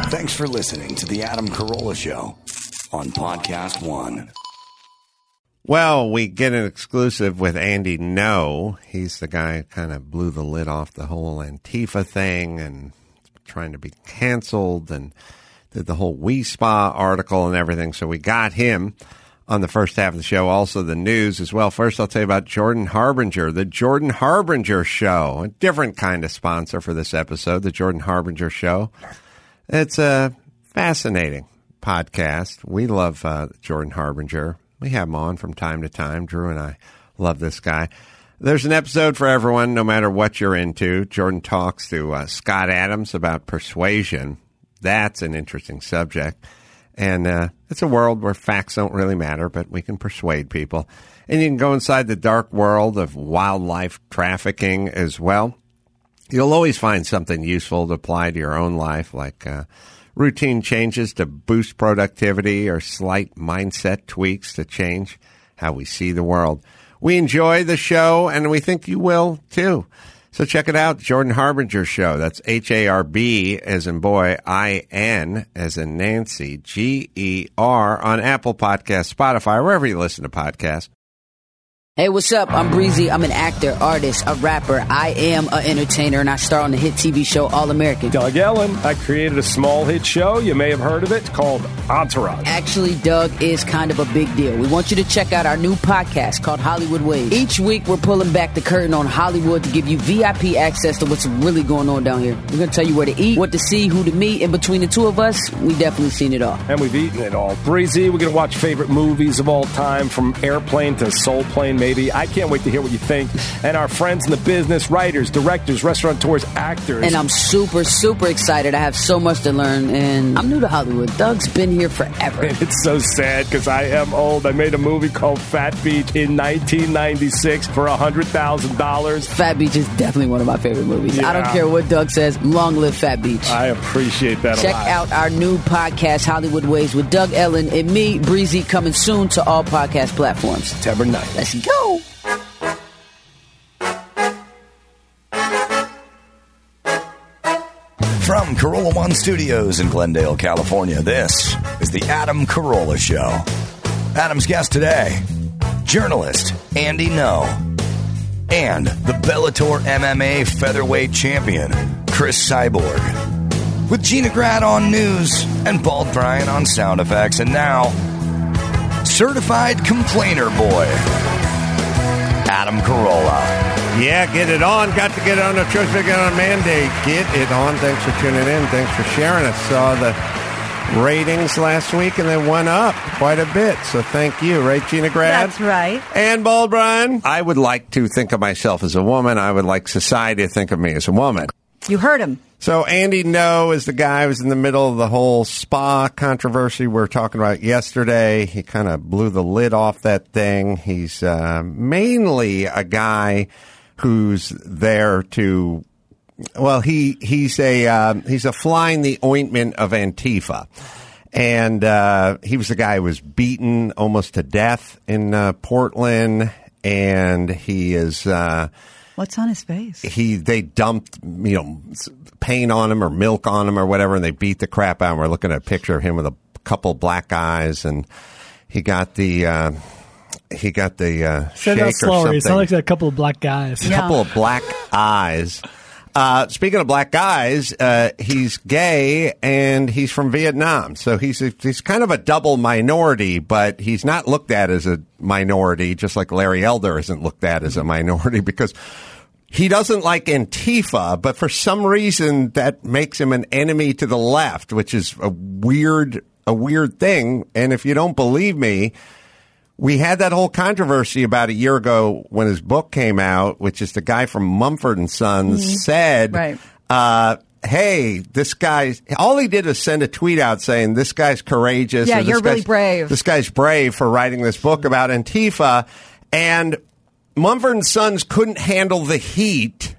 Thanks for listening to The Adam Carolla Show on Podcast One. Well, we get an exclusive with Andy No. He's the guy who kind of blew the lid off the whole Antifa thing and trying to be canceled and did the whole We Spa article and everything. So we got him on the first half of the show. Also the news as well. First, I'll tell you about Jordan Harbinger, the Jordan Harbinger Show, a different kind of sponsor for this episode, the Jordan Harbinger Show. It's a fascinating podcast. We love Jordan Harbinger. We have him on from time to time. Drew and I love this guy. There's an episode for everyone, no matter what you're into. Jordan talks to Scott Adams about persuasion. That's an interesting subject. And it's a world where facts don't really matter, but we can persuade people. And you can go inside the dark world of wildlife trafficking as well. You'll always find something useful to apply to your own life, like routine changes to boost productivity or slight mindset tweaks to change how we see the world. We enjoy the show, and we think you will, too. So check it out, Jordan Harbinger Show. That's Harb as in boy, IN as in Nancy, GER on Apple Podcasts, Spotify, wherever you listen to podcasts. Hey, what's up? I'm Breezy. I'm an actor, artist, a rapper. I am an entertainer, and I star on the hit TV show All American. Doug Ellen. I created a small hit show. You may have heard of it, called Entourage. Actually, Doug is kind of a big deal. We want you to check out our new podcast called Hollywood Ways. Each week, we're pulling back the curtain on Hollywood to give you VIP access to what's really going on down here. We're going to tell you where to eat, what to see, who to meet, and between the two of us, we definitely seen it all. And we've eaten it all. Breezy, we're going to watch favorite movies of all time, from Airplane to Soul Plane, maybe. I can't wait to hear what you think. And our friends in the business, writers, directors, restaurateurs, actors. And I'm super, super excited. I have so much to learn, and I'm new to Hollywood. Doug's been here forever. And it's so sad because I am old. I made a movie called Fat Beach in 1996 for $100,000. Fat Beach is definitely one of my favorite movies. Yeah. I don't care what Doug says. Long live Fat Beach. I appreciate that a lot. Check out our new podcast, Hollywood Ways, with Doug Ellen and me, Breezy, coming soon to all podcast platforms. September 9th. Let's go. From Carolla One Studios in Glendale, California, this is the Adam Carolla Show. Adam's guest today, journalist Andy No, and the Bellator MMA featherweight champion, Chris Cyborg. With Gina Grad on news and Bald Brian on sound effects, and now, certified complainer boy, Adam Carolla. Yeah, get it on. Got to get it on. No choice but get on a mandate. Get it on. Thanks for tuning in. Thanks for sharing. I saw the ratings last week, and they went up quite a bit. So thank you. Right, Gina Grad? That's right. And Bald Brian. I would like to think of myself as a woman. I would like society to think of me as a woman. You heard him. So Andy No is the guy who was in the middle of the whole spa controversy we were talking about yesterday. He kind of blew the lid off that thing. He's mainly a guy who's there to, well, he's a fly in the ointment of Antifa. And he was the guy who was beaten almost to death in Portland. And he is... What's on his face? They dumped, paint on him or milk on him or whatever, and they beat the crap out of him. We're looking at a picture of him with a couple black eyes, and he got the shake or something. It sounds like a couple of black guys. A couple of black eyes. Speaking of black guys, he's gay and he's from Vietnam. So he's kind of a double minority, but he's not looked at as a minority, just like Larry Elder isn't looked at as a minority, because he doesn't like Antifa, but for some reason that makes him an enemy to the left, which is a weird thing. And if you don't believe me, we had that whole controversy about a year ago when his book came out, which is the guy from Mumford & Sons said, right. Hey, this guy, all he did was send a tweet out saying, this guy's courageous. Yeah, you're really brave. This guy's brave for writing this book about Antifa. And Mumford & Sons couldn't handle the heat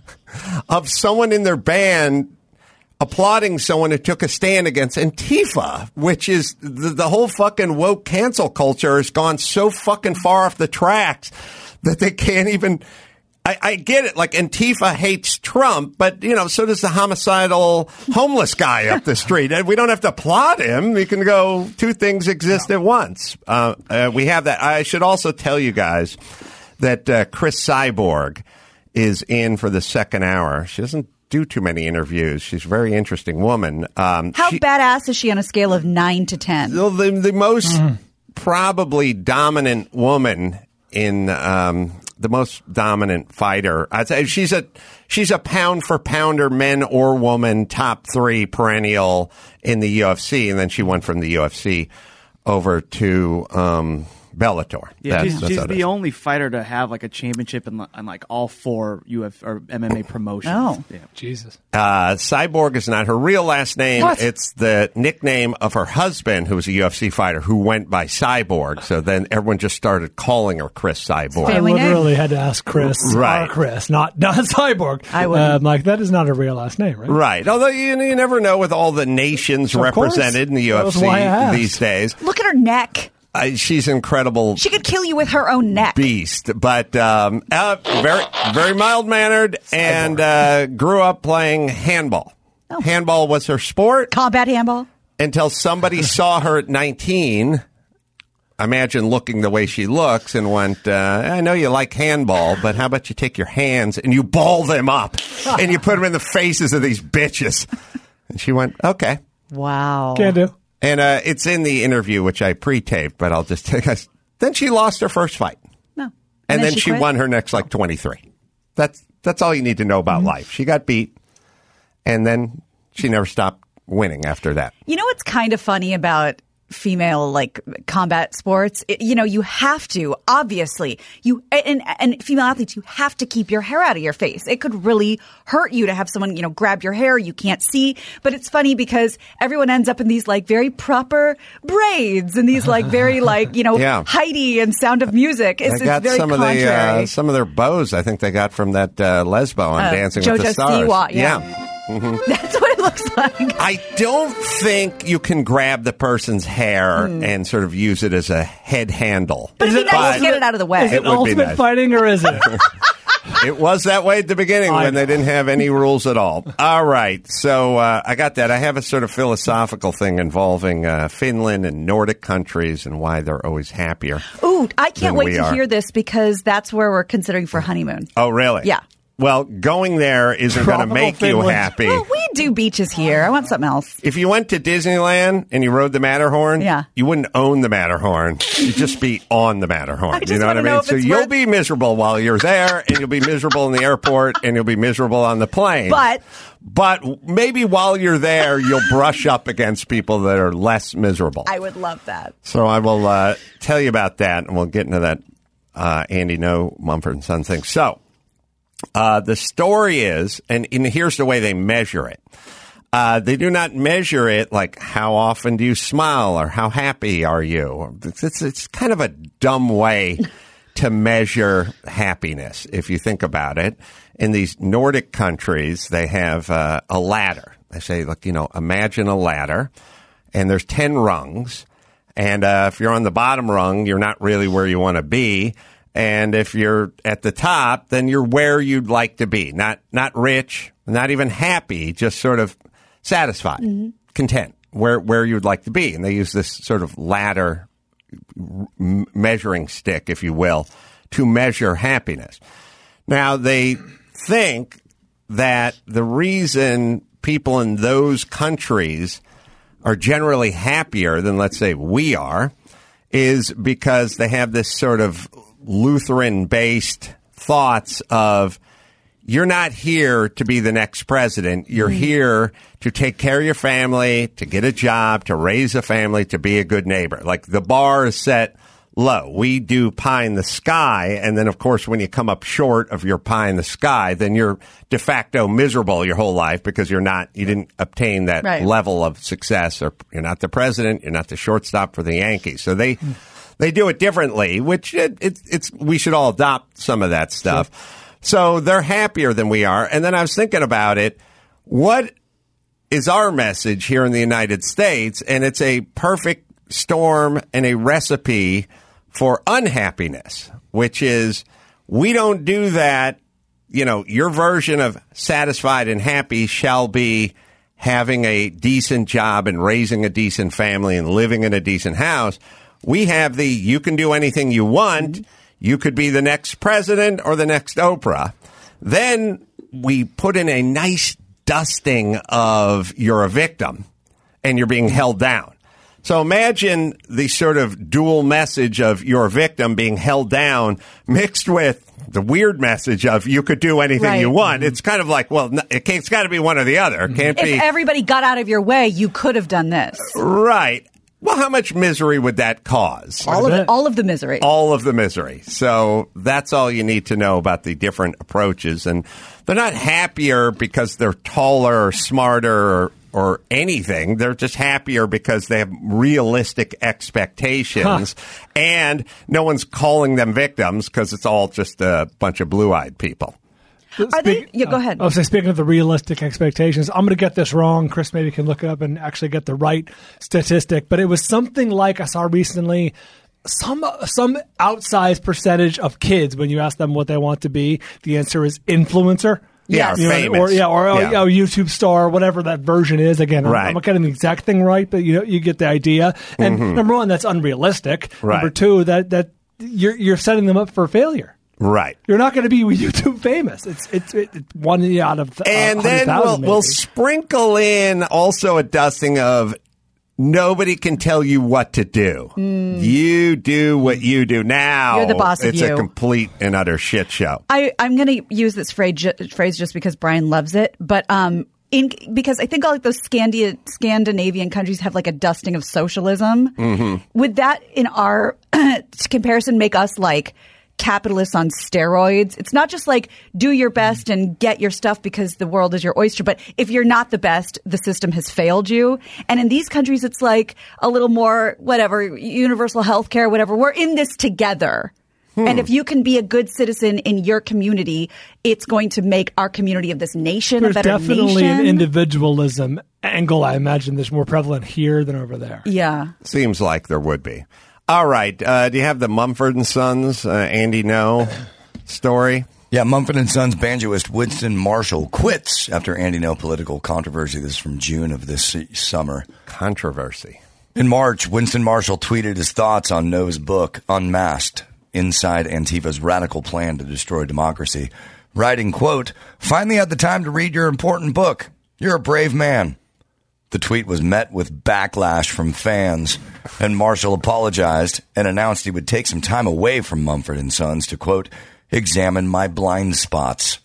of someone in their band applauding someone who took a stand against Antifa, which is the whole fucking woke cancel culture has gone so fucking far off the tracks that they can't even I get it. Like, Antifa hates Trump, but, so does the homicidal homeless guy up the street. And we don't have to applaud him. We can go, two things exist at once. We have that. I should also tell you guys that Chris Cyborg is in for the second hour. She doesn't do too many interviews. She's a very interesting woman. How badass is she on a scale of 9 to 10? The most probably dominant woman in the most dominant fighter. I'd say she's a pound for pounder, men or woman, top 3 perennial in the UFC, and then she went from the UFC over to Bellator. Yeah, she's the only fighter to have like a championship in like all 4 UFC or MMA promotions. Oh, yeah. Jesus. Cyborg is not her real last name. What? It's the nickname of her husband, who was a UFC fighter, who went by Cyborg. So then everyone just started calling her Chris Cyborg. I Family name. literally had to ask Chris. Right. Or Chris, not Cyborg. I wouldn't. Like, that is not a real last name, right? Right. Although you never know with all the nations Of course. represented in the That was why I UFC asked. these days. Look at her neck. She's an incredible She could kill you with her own neck. beast, but very, very mild-mannered, and grew up playing handball. Oh. Handball was her sport Combat handball. until somebody saw her at 19. Imagine looking the way she looks and went, I know you like handball, but how about you take your hands and you ball them up and you put them in the faces of these bitches? And she went, okay. Wow. Can do. And it's in the interview, which I pre-taped, but I'll just take us. Then she lost her first fight. No. And then she quit? won her next, 23. That's all you need to know about life. She got beat, and then she never stopped winning after that. You know what's kind of funny about female combat sports? You have to, obviously, and female athletes, you have to keep your hair out of your face. It could really hurt you to have someone, grab your hair. You can't see. But it's funny because everyone ends up in these very proper braids and these very Yeah. Heidi and Sound of Music. It's They got very some contrary. of some of their bows. I think they got from that lesbo on Dancing with the JoJo Stars. Siwa, yeah. That's what it looks like. I don't think you can grab the person's hair and sort of use it as a head handle. But it'd be nice to get it out of the way. Is it would be ultimate nice. fighting, or is it? It was that way at the beginning when they didn't have any rules at all. All right. So I got that. I have a sort of philosophical thing involving Finland and Nordic countries and why they're always happier. Ooh, I can't than wait we to are. hear this because that's where we're considering for honeymoon. Oh, really? Yeah. Well, going there isn't going to Tropical make you Finland. happy. Well, we do beaches here. I want something else. If you went to Disneyland and you rode the Matterhorn, Yeah. you wouldn't own the Matterhorn. You'd just be on the Matterhorn. I just You know what I wanna know mean? if So it's you'll worth- be miserable while you're there, and you'll be miserable in the airport, and you'll be miserable on the plane. But maybe while you're there, you'll brush up against people that are less miserable. I would love that. So I will tell you about that, and we'll get into that Andy No Mumford & Son thing. So the story is, and here's the way they measure it. They do not measure it like how often do you smile or how happy are you. It's kind of a dumb way to measure happiness if you think about it. In these Nordic countries, they have a ladder. They say, look, imagine a ladder, and there's 10 rungs. And if you're on the bottom rung, you're not really where you want to be. And if you're at the top, then you're where you'd like to be. Not rich, not even happy, just sort of satisfied, content, where you'd like to be. And they use this sort of ladder measuring stick, if you will, to measure happiness. Now, they think that the reason people in those countries are generally happier than, let's say, we are, is because they have this sort of Lutheran-based thoughts of, you're not here to be the next president. You're here to take care of your family, to get a job, to raise a family, to be a good neighbor. Like, the bar is set low. We do pie in the sky, and then, of course, when you come up short of your pie in the sky, then you're de facto miserable your whole life because you didn't obtain that Right. level of success, or you're not the president, you're not the shortstop for the Yankees. So they do it differently, which we should all adopt some of that stuff. Sure. So they're happier than we are. And then I was thinking about it. What is our message here in the United States? And it's a perfect storm and a recipe for unhappiness, which is, we don't do that your version of satisfied and happy shall be having a decent job and raising a decent family and living in a decent house. We have you can do anything you want. You could be the next president or the next Oprah. Then we put in a nice dusting of you're a victim and you're being held down. So imagine the sort of dual message of you're a victim being held down mixed with the weird message of you could do anything you want. It's kind of like, well, it's got to be one or the other. It can't be. If everybody got out of your way, you could have done this. Right. Well, how much misery would that cause? All of the misery. All of the misery. So that's all you need to know about the different approaches. And they're not happier because they're taller or smarter or anything. They're just happier because they have realistic expectations. And no one's calling them victims because it's all just a bunch of blue-eyed people. Are they? Yeah, go ahead. So speaking of the realistic expectations, I'm going to get this wrong. Chris maybe can look it up and actually get the right statistic. But it was something like I saw recently, some outsized percentage of kids, when you ask them what they want to be, the answer is influencer. Yes. Famous. Or YouTube star, whatever that version is. Again, I'm not getting the exact thing right, but you get the idea. And number one, that's unrealistic. Right. Number two, that you're setting them up for failure. Right. You're not going to be YouTube famous. It's one out of and then we'll sprinkle in also a dusting of nobody can tell you what to do. You do what you do. Now you're the boss of it's a complete and utter shit show. I'm going to use this phrase just because Brian loves it, but because I think all like those Scandinavian countries have like a dusting of socialism. Would that in our comparison make us like capitalists on steroids? It's not just like do your best and get your stuff because the world is your oyster, but if you're not the best, the system has failed you. And in these countries, it's like a little more, whatever, universal health care, whatever. We're in this together. And if you can be a good citizen in your community, it's going to make our community of this nation a better nation. There's definitely an individualism angle. I imagine there's more prevalent here than over there. Yeah. Seems like there would be. All right. Do you have the Mumford & Sons, Andy No story? Yeah, Mumford & Sons banjoist Winston Marshall quits after Andy No political controversy. This is from June of this summer. Controversy. In March, Winston Marshall tweeted his thoughts on No's book, Unmasked, Inside Antifa's Radical Plan to Destroy Democracy, writing, quote, "Finally had the time to read your important book. You're a brave man." The tweet was met with backlash from fans, and Marshall apologized and announced he would take some time away from Mumford & Sons to, quote, "examine my blind spots."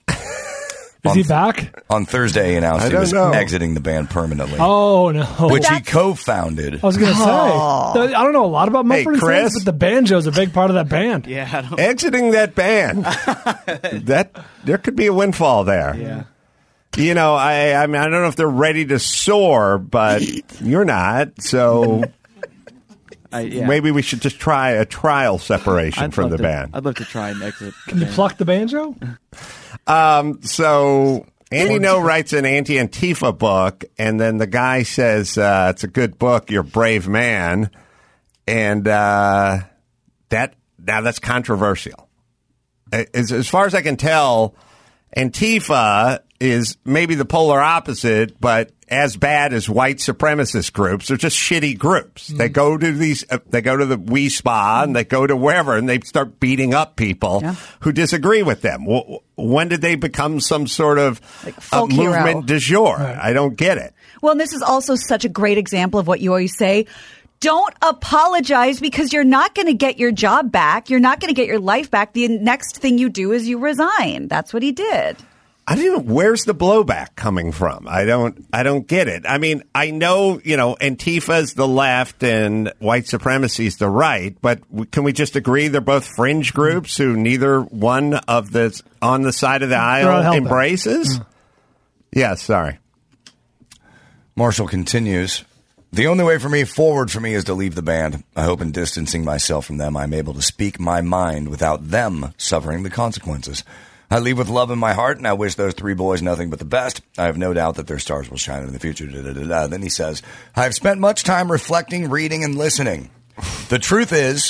Is he back? On Thursday, he announced he was exiting the band permanently. Oh, no. Which he co-founded. I was going to say, I don't know a lot about Mumford & Sons, but the banjo is a big part of that band. Yeah. Exiting that band. There could be a windfall there. Yeah. You know, I mean, I don't know if they're ready to soar, but you're not. So maybe we should just try a trial separation from the band. I'd love to try and exit. Can you pluck the banjo? So Andy No writes an anti-Antifa book, and then the guy says, it's a good book, you're a brave man. And that's controversial. As far as I can tell, Antifa is maybe the polar opposite, but as bad as white supremacist groups. They're just shitty groups. They go to they go to the Wee Spa and they go to wherever and they start beating up people who disagree with them. When did they become some sort of like movement du jour? Right. I don't get it. Well, and this is also such a great example of what you always say. Don't apologize because you're not going to get your job back. You're not going to get your life back. The next thing you do is you resign. That's what he did. Where's the blowback coming from? I don't get it. I mean, I know, Antifa's the left and white supremacy's the right, but can we just agree they're both fringe groups who neither one of the on the side of the aisle embraces? Yeah, sorry. Marshall continues. The only way forward for me is to leave the band. I hope in distancing myself from them, I'm able to speak my mind without them suffering the consequences. I leave with love in my heart, and I wish those three boys nothing but the best. I have no doubt that their stars will shine in the future. Then he says, I have spent much time reflecting, reading, and listening. The truth is,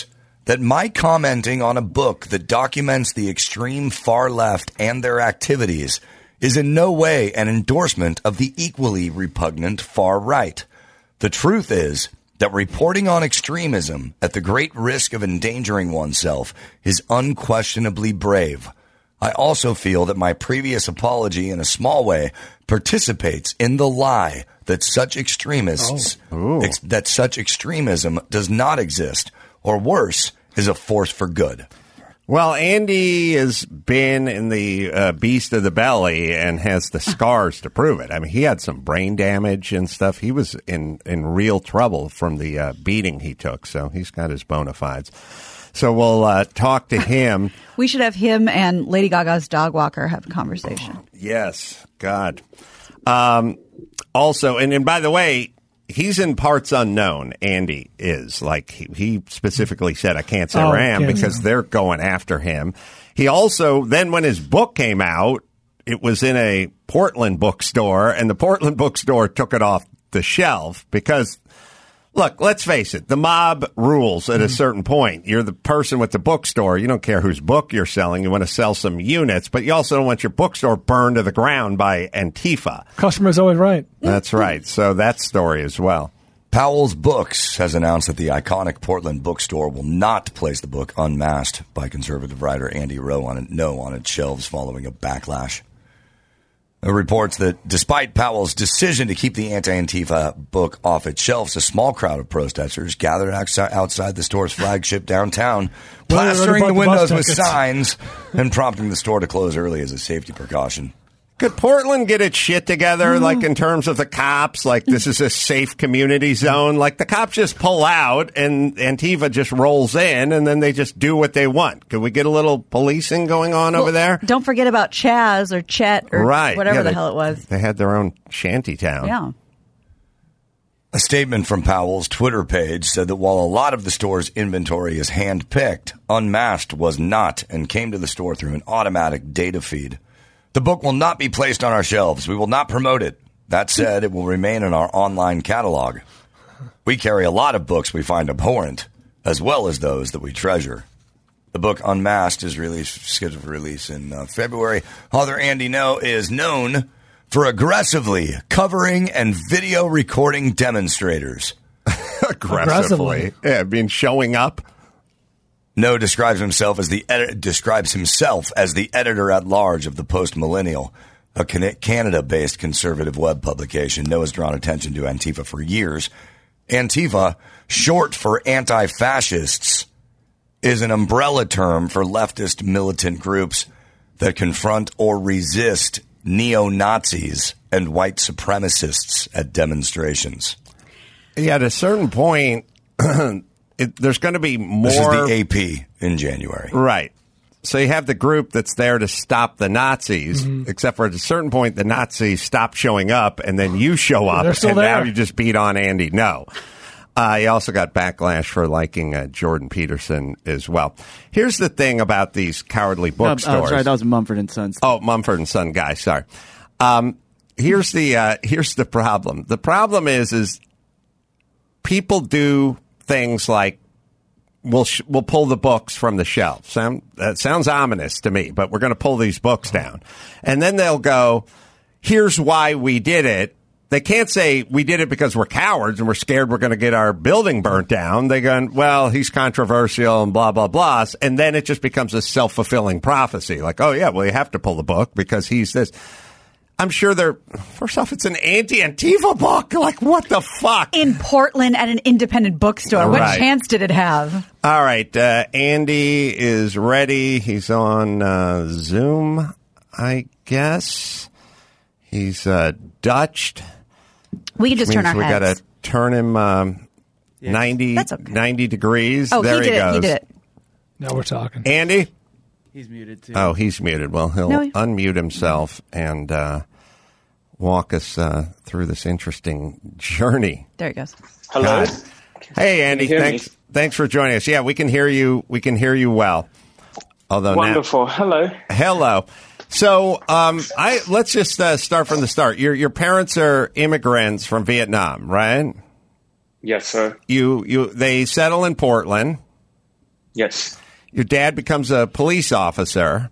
that my commenting on a book that documents the extreme far left and their activities is in no way an endorsement of the equally repugnant far right. The truth is that reporting on extremism at the great risk of endangering oneself is unquestionably brave. I also feel that my previous apology in a small way participates in the lie that such that such extremism does not exist, or worse, is a force for good. Well, Andy has been in the beast of the belly and has the scars to prove it. I mean, he had some brain damage and stuff. He was in real trouble from the beating he took, so he's got his bona fides. So we'll talk to him. We should have him and Lady Gaga's dog walker have a conversation. Yes, God. Also, and by the way, he's in parts unknown. Andy is. Like, he specifically said, I can't say where I am because they're going after him. He also, then when his book came out, it was in a Portland bookstore, and the Portland bookstore took it off the shelf because, look, let's face it, the mob rules at a certain point. You're the person with the bookstore. You don't care whose book you're selling. You want to sell some units, but you also don't want your bookstore burned to the ground by Antifa. Customer's always right. That's right. So that story as well. Powell's Books has announced that the iconic Portland bookstore will not place the book Unmasked by conservative writer Andy Ngo on its shelves following a backlash. It reports that despite Powell's decision to keep the anti-Antifa book off its shelves, a small crowd of protesters gathered outside the store's flagship downtown, plastering the windows with signs and prompting the store to close early as a safety precaution. Could Portland get its shit together, like in terms of the cops? Like, this is a safe community zone. Like, the cops just pull out and Antifa just rolls in and then they just do what they want. Could we get a little policing going on over there? Don't forget about Chaz or Chet or whatever the hell it was. They had their own shanty town. Yeah. A statement from Powell's Twitter page said that while a lot of the store's inventory is hand-picked, Unmasked was not and came to the store through an automatic data feed. The book will not be placed on our shelves. We will not promote it. That said, it will remain in our online catalog. We carry a lot of books we find abhorrent, as well as those that we treasure. The book Unmasked is scheduled for release in February. Author Andy Ngo is known for aggressively covering and video recording demonstrators. Aggressively? Yeah, I mean, showing up. Ngo describes himself as the editor-at-large of the Post-Millennial, a Canada-based conservative web publication. Ngo has drawn attention to Antifa for years. Antifa, short for anti-fascists, is an umbrella term for leftist militant groups that confront or resist neo-Nazis and white supremacists at demonstrations. Yeah, at a certain point... there's going to be more... This is the AP in January. Right. So you have the group that's there to stop the Nazis, except for at a certain point, the Nazis stop showing up, and then you show up, and now you just beat on Andy Ngo. He also got backlash for liking Jordan Peterson as well. Here's the thing about these cowardly bookstores. Sorry, that was Mumford & Sons. Oh, Mumford & Son guy, sorry. Here's the problem. The problem is people do... things like we'll pull the books from the shelf. That sounds ominous to me, but we're going to pull these books down. And then they'll go, here's why we did it. They can't say we did it because we're cowards and we're scared we're going to get our building burnt down. They go, well, he's controversial and blah, blah, blah. And then it just becomes a self-fulfilling prophecy. Like, oh, yeah, well, you have to pull the book because he's this. I'm sure first off, it's an anti-Antifa book. Like, what the fuck? In Portland at an independent bookstore. Right. What chance did it have? All right. Andy is ready. He's on Zoom, I guess. He's Dutched. We can just turn our heads. We got to turn him 90 degrees. Oh, there he did it. Now we're talking. Andy? He's muted, too. Oh, he's muted. Well, he'll unmute himself and walk us through this interesting journey. There he goes. Hello. God. Hey, Andy. Thanks for joining us. Yeah, we can hear you. We can hear you well. Although wonderful. Hello. So, let's just start from the start. Your parents are immigrants from Vietnam, right? Yes, sir. They settle in Portland. Yes. Your dad becomes a police officer.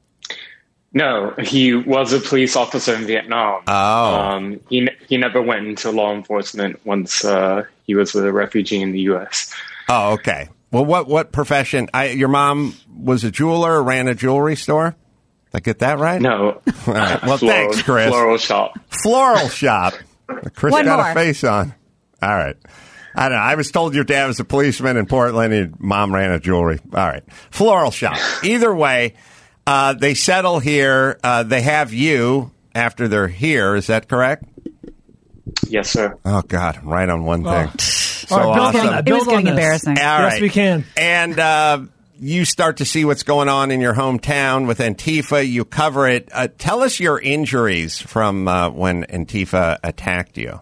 No, he was a police officer in Vietnam. Oh. He never went into law enforcement once he was a refugee in the U.S. Oh, okay. Well, what profession? Your mom was a jeweler, ran a jewelry store? Did I get that right? No. All right. Well, thanks, Chris. Floral shop. Floral shop. Chris One got more. a face on. All right. I don't know. I was told your dad was a policeman in Portland and mom ran a jewelry. All right. Floral shop. Either way, they settle here. They have you after they're here. Is that correct? Yes, sir. Oh, God. Right on one thing. So All right, build on awesome. that. It Build was on getting this. embarrassing. All Yes, right. we can. And you start to see what's going on in your hometown with Antifa. You cover it. Tell us your injuries from when Antifa attacked you.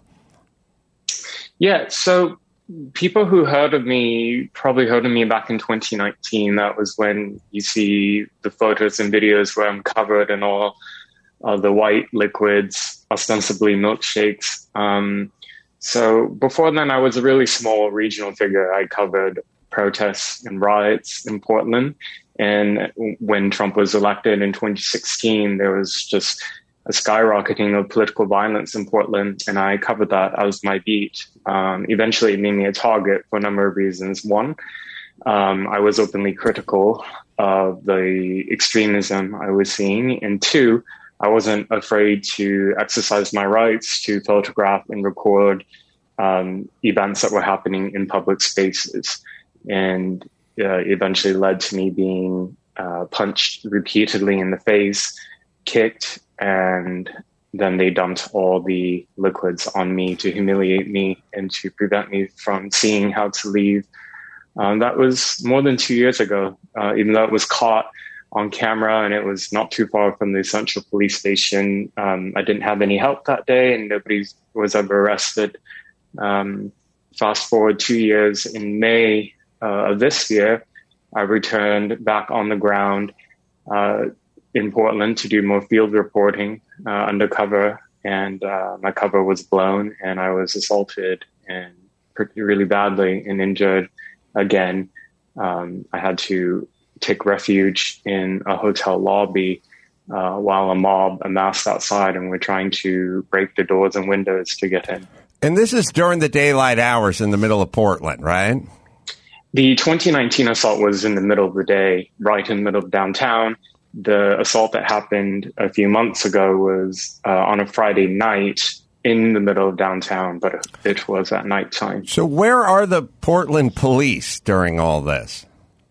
Yeah, so people who heard of me probably heard of me back in 2019. That was when you see the photos and videos where I'm covered in all the white liquids, ostensibly milkshakes. So before then, I was a really small regional figure. I covered protests and riots in Portland. And when Trump was elected in 2016, there was just a skyrocketing of political violence in Portland, and I covered that. That was my beat. Eventually, it made me a target for a number of reasons. One, I was openly critical of the extremism I was seeing. And two, I wasn't afraid to exercise my rights to photograph and record events that were happening in public spaces. And eventually led to me being punched repeatedly in the face, kicked, and then they dumped all the liquids on me to humiliate me and to prevent me from seeing how to leave. That was more than 2 years ago, even though it was caught on camera and it was not too far from the Central Police Station. I didn't have any help that day and nobody was ever arrested. Fast forward 2 years, in May of this year, I returned back on the ground in Portland to do more field reporting undercover, and my cover was blown and I was assaulted and really badly and injured again. I had to take refuge in a hotel lobby while a mob amassed outside and were trying to break the doors and windows to get in. And this is during the daylight hours in the middle of Portland, right? The 2019 assault was in the middle of the day, right in the middle of downtown. The assault that happened a few months ago was on a Friday night in the middle of downtown, but it was at nighttime. So where are the Portland police during all this?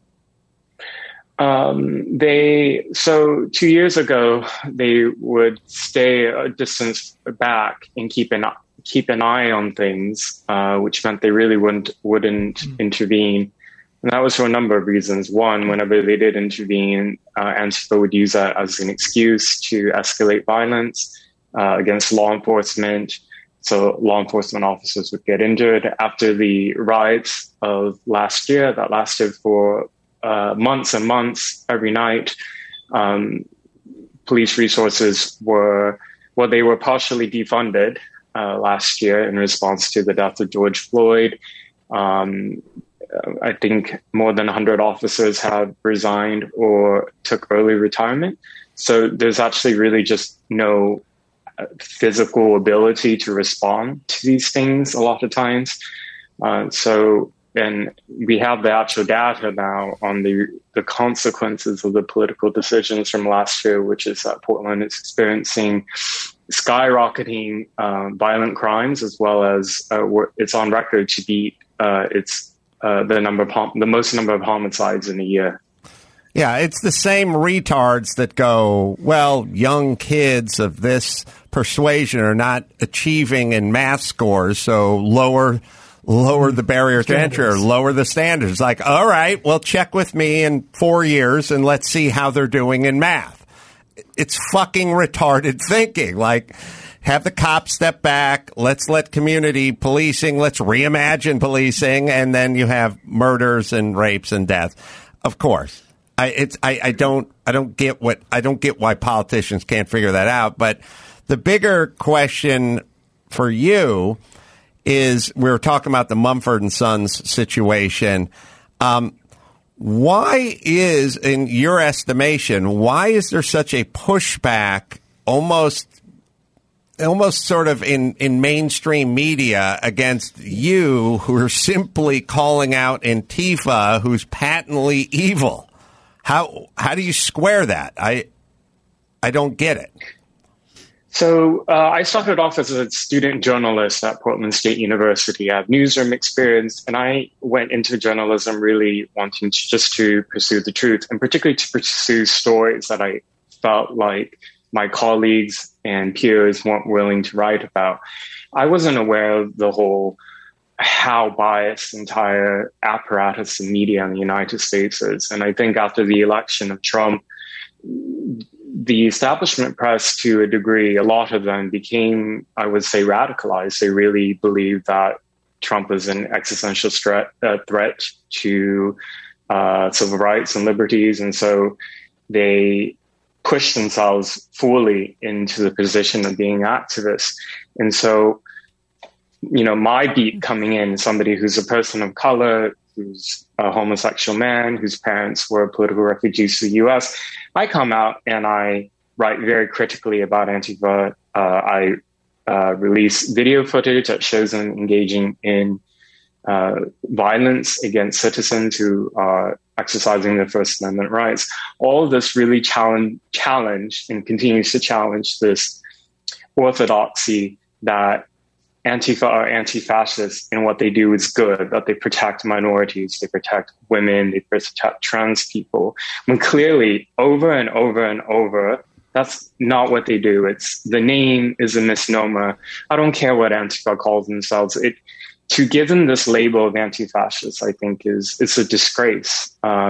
So 2 years ago, they would stay a distance back and keep an eye on things, which meant they really wouldn't intervene. And that was for a number of reasons. One, whenever they did intervene, Antifa would use that as an excuse to escalate violence against law enforcement. So law enforcement officers would get injured. After the riots of last year that lasted for months and months, every night, police resources were partially defunded last year in response to the death of George Floyd. I think more than 100 officers have resigned or took early retirement. So there's actually really just no physical ability to respond to these things a lot of times. And we have the actual data now on the consequences of the political decisions from last year, which is that Portland is experiencing skyrocketing violent crimes, as well as it's on record to beat the most number of homicides in a year. Yeah, it's the same retards that go, well, young kids of this persuasion are not achieving in math scores, so lower the barrier to entry, or lower the standards. Like, all right, well, check with me in 4 years and let's see how they're doing in math. It's fucking retarded thinking. Like, have the cops step back. Let's let community policing. Let's reimagine policing, and then you have murders and rapes and death. Of course, I don't get why politicians can't figure that out. But the bigger question for you is, we were talking about the Mumford and Sons situation. Why is, in your estimation, why is there such a pushback almost sort of in mainstream media against you, who are simply calling out Antifa, who's patently evil? How do you square that? I don't get it. So I started off as a student journalist at Portland State University. I have newsroom experience, and I went into journalism really wanting to pursue the truth, and particularly to pursue stories that I felt like my colleagues and peers weren't willing to write about. I wasn't aware of the whole how biased the entire apparatus of media in the United States is. And I think after the election of Trump, the establishment press, to a degree, a lot of them became, I would say, radicalized. They really believed that Trump was an existential threat to civil rights and liberties. And so they pushed themselves fully into the position of being activists. And so, my beat coming in, somebody who's a person of color, who's a homosexual man, whose parents were political refugees to the U.S., I come out and I write very critically about Antifa. I release video footage that shows them engaging in violence against citizens who are exercising their First Amendment rights. All of this really challenged and continues to challenge this orthodoxy that Antifa are anti-fascist, and what they do is good, that they protect minorities, they protect women, they protect trans people. When clearly, over and over and over, that's not what they do. The name is a misnomer. I don't care what Antifa calls themselves. To give them this label of anti-fascist, I think it's a disgrace.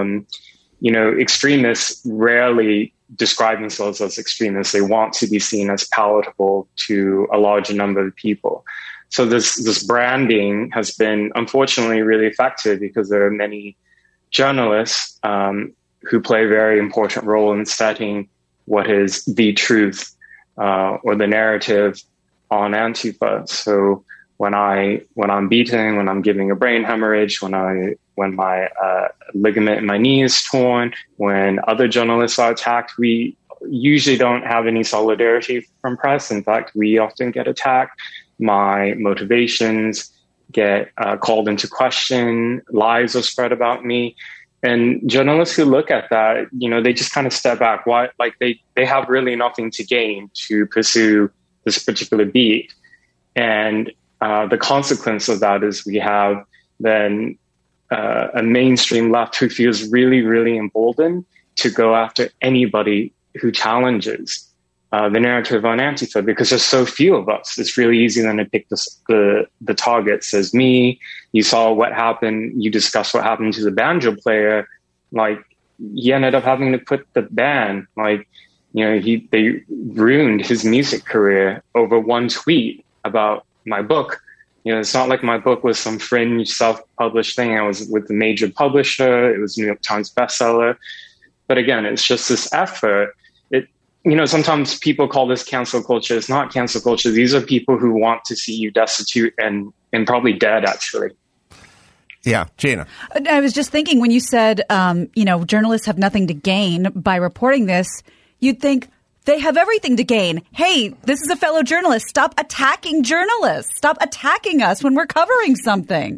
Extremists rarely describe themselves as extremists. They want to be seen as palatable to a larger number of people. So this branding has been, unfortunately, really effective because there are many journalists who play a very important role in setting what is the truth or the narrative on Antifa. So when I'm beaten, when I'm giving a brain hemorrhage, when my ligament in my knee is torn, when other journalists are attacked, we usually don't have any solidarity from press. In fact, we often get attacked. My motivations get called into question. Lies are spread about me. And journalists who look at that, they just kind of step back. Why? Like they have really nothing to gain to pursue this particular beat. And the consequence of that is we have then a mainstream left who feels really, really emboldened to go after anybody who challenges the narrative on Antifa, because there's so few of us. It's really easy then to pick the targets as me. You saw what happened. You discussed what happened to the banjo player. Like, he ended up having to put the ban. Like, they ruined his music career over one tweet about my book. It's not like my book was some fringe self-published thing. I was with a major publisher. It was a New York Times bestseller. But again, it's just this effort. Sometimes people call this cancel culture. It's not cancel culture. These are people who want to see you destitute and probably dead, actually. Yeah, Gina. I was just thinking when you said, journalists have nothing to gain by reporting this, you'd think they have everything to gain. Hey, this is a fellow journalist. Stop attacking journalists. Stop attacking us when we're covering something.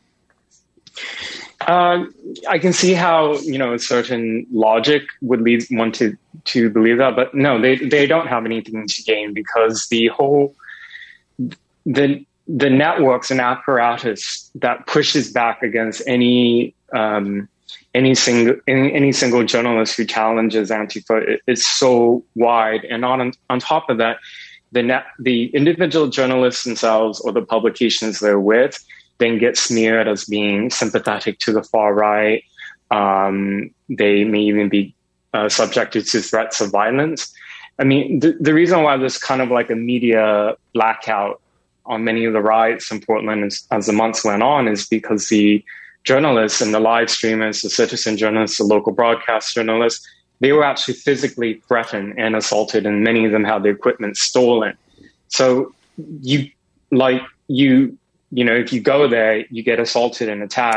I can see how, a certain logic would lead one to believe that, but no, they don't have anything to gain, because the networks and apparatus that pushes back against any single journalist who challenges Antifa is so wide. And on top of that, the individual journalists themselves or the publications they're with then get smeared as being sympathetic to the far right. They may even be subjected to threats of violence. I mean, the reason why there's kind of like a media blackout on many of the riots in Portland as the months went on is because the journalists and the live streamers, the citizen journalists, the local broadcast journalists, they were actually physically threatened and assaulted, and many of them had their equipment stolen. So if you go there, you get assaulted and attacked.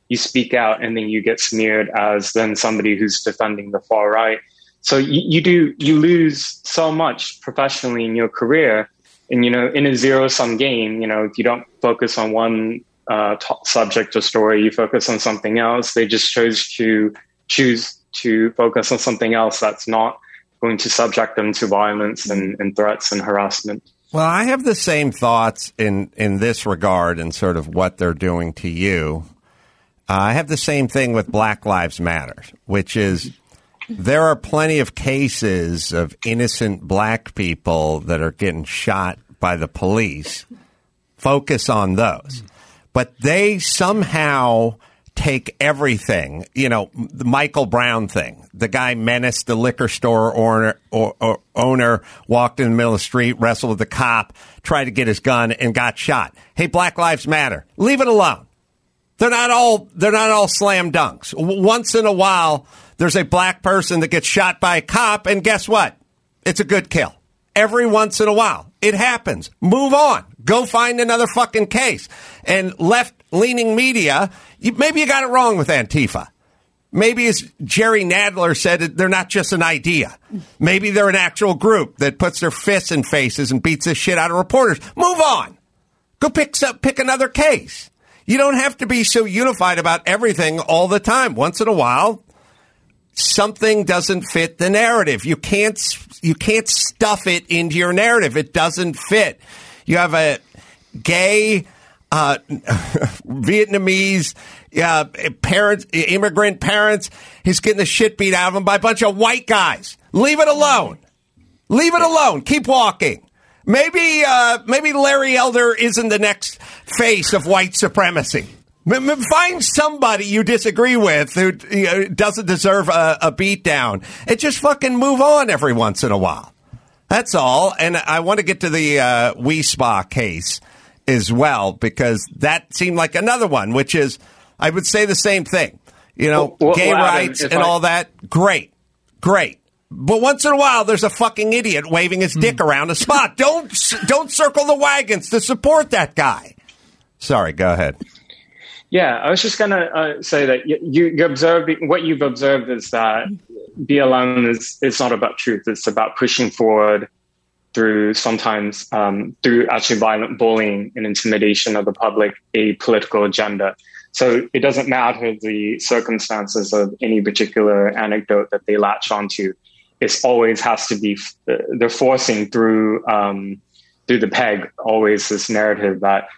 you speak out, and then you get smeared as then somebody who's defending the far right. So you lose so much professionally in your career. And, in a zero-sum game, if you don't focus on one subject or story, you focus on something else. They just choose to focus on something else that's not going to subject them to violence and threats and harassment. Well, I have the same thoughts in this regard and sort of what they're doing to you. I have the same thing with Black Lives Matter, which is there are plenty of cases of innocent black people that are getting shot by the police. Focus on those. But they somehow take everything. The Michael Brown thing. The guy menaced the liquor store owner, walked in the middle of the street, wrestled with the cop, tried to get his gun, and got shot. Hey, Black Lives Matter. Leave it alone. They're not all slam dunks. Once in a while, there's a black person that gets shot by a cop, and guess what? It's a good kill. Every once in a while. It happens. Move on. Go find another fucking case. And left-leaning media, maybe you got it wrong with Antifa. Maybe, as Jerry Nadler said, they're not just an idea. Maybe they're an actual group that puts their fists in faces and beats the shit out of reporters. Move on. Go pick another case. You don't have to be so unified about everything all the time. Once in a while, something doesn't fit the narrative. You can't stuff it into your narrative. It doesn't fit. You have a gay Vietnamese immigrant parents. He's getting the shit beat out of him by a bunch of white guys. Leave it alone. Leave it alone. Keep walking. Maybe Larry Elder isn't the next face of white supremacy. Find somebody you disagree with who doesn't deserve a beatdown and just fucking move on every once in a while. That's all. And I want to get to the WeSpa case as well, because that seemed like another one, which is, I would say the same thing. Gay rights and all that. Great. But once in a while, there's a fucking idiot waving his dick around a spot. Don't circle the wagons to support that guy. Sorry, go ahead. Yeah, I was just going to say that you observed, what you've observed is that BLM is not about truth. It's about pushing forward through sometimes through actually violent bullying and intimidation of the public, a political agenda. So it doesn't matter the circumstances of any particular anecdote that they latch onto. It always has to be, they're forcing through the peg, always this narrative that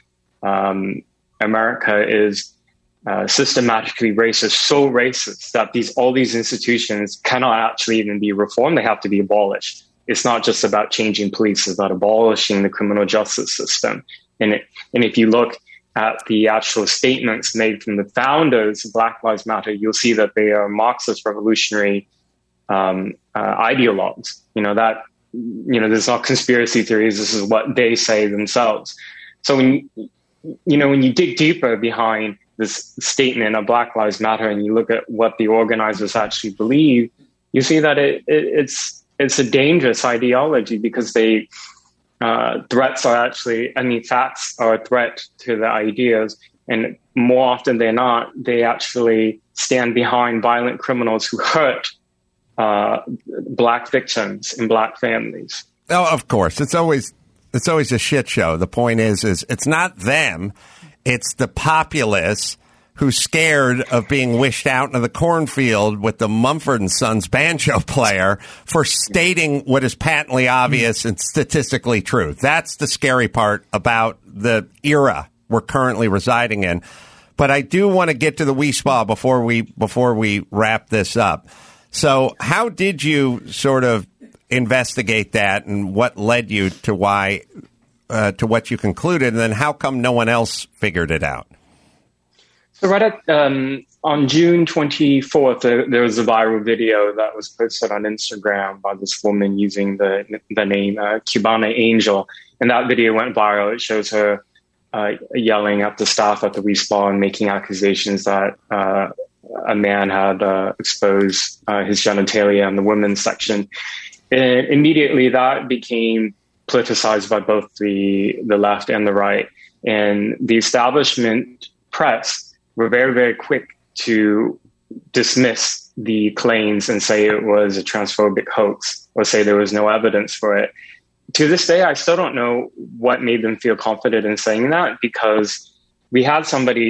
America is systematically racist, so racist that all these institutions cannot actually even be reformed. They have to be abolished. It's not just about changing police, it's about abolishing the criminal justice system. And if you look at the actual statements made from the founders of Black Lives Matter, you'll see that they are Marxist revolutionary ideologues. There's not conspiracy theories. This is what they say themselves. So when you dig deeper behind this statement of Black Lives Matter and you look at what the organizers actually believe, you see that it's a dangerous ideology, because facts are a threat to the ideas. And more often than not, they actually stand behind violent criminals who hurt black victims and black families. Oh, of course. It's always a shit show. The point is it's not them. It's the populace who's scared of being wished out into the cornfield with the Mumford & Sons banjo player for stating what is patently obvious and statistically true. That's the scary part about the era we're currently residing in. But I do want to get to the WeSpa before we wrap this up. So how did you sort of investigate that, and what led you to what you concluded, and then how come no one else figured it out? So on June 24th, there was a viral video that was posted on Instagram by this woman using the name Cubana Angel. And that video went viral. It shows her yelling at the staff at the WeSpa and making accusations that a man had exposed his genitalia in the women's section. And immediately that became politicized by both the left and the right. And the establishment press were very, very quick to dismiss the claims and say it was a transphobic hoax or say there was no evidence for it. To this day, I still don't know what made them feel confident in saying that, because we had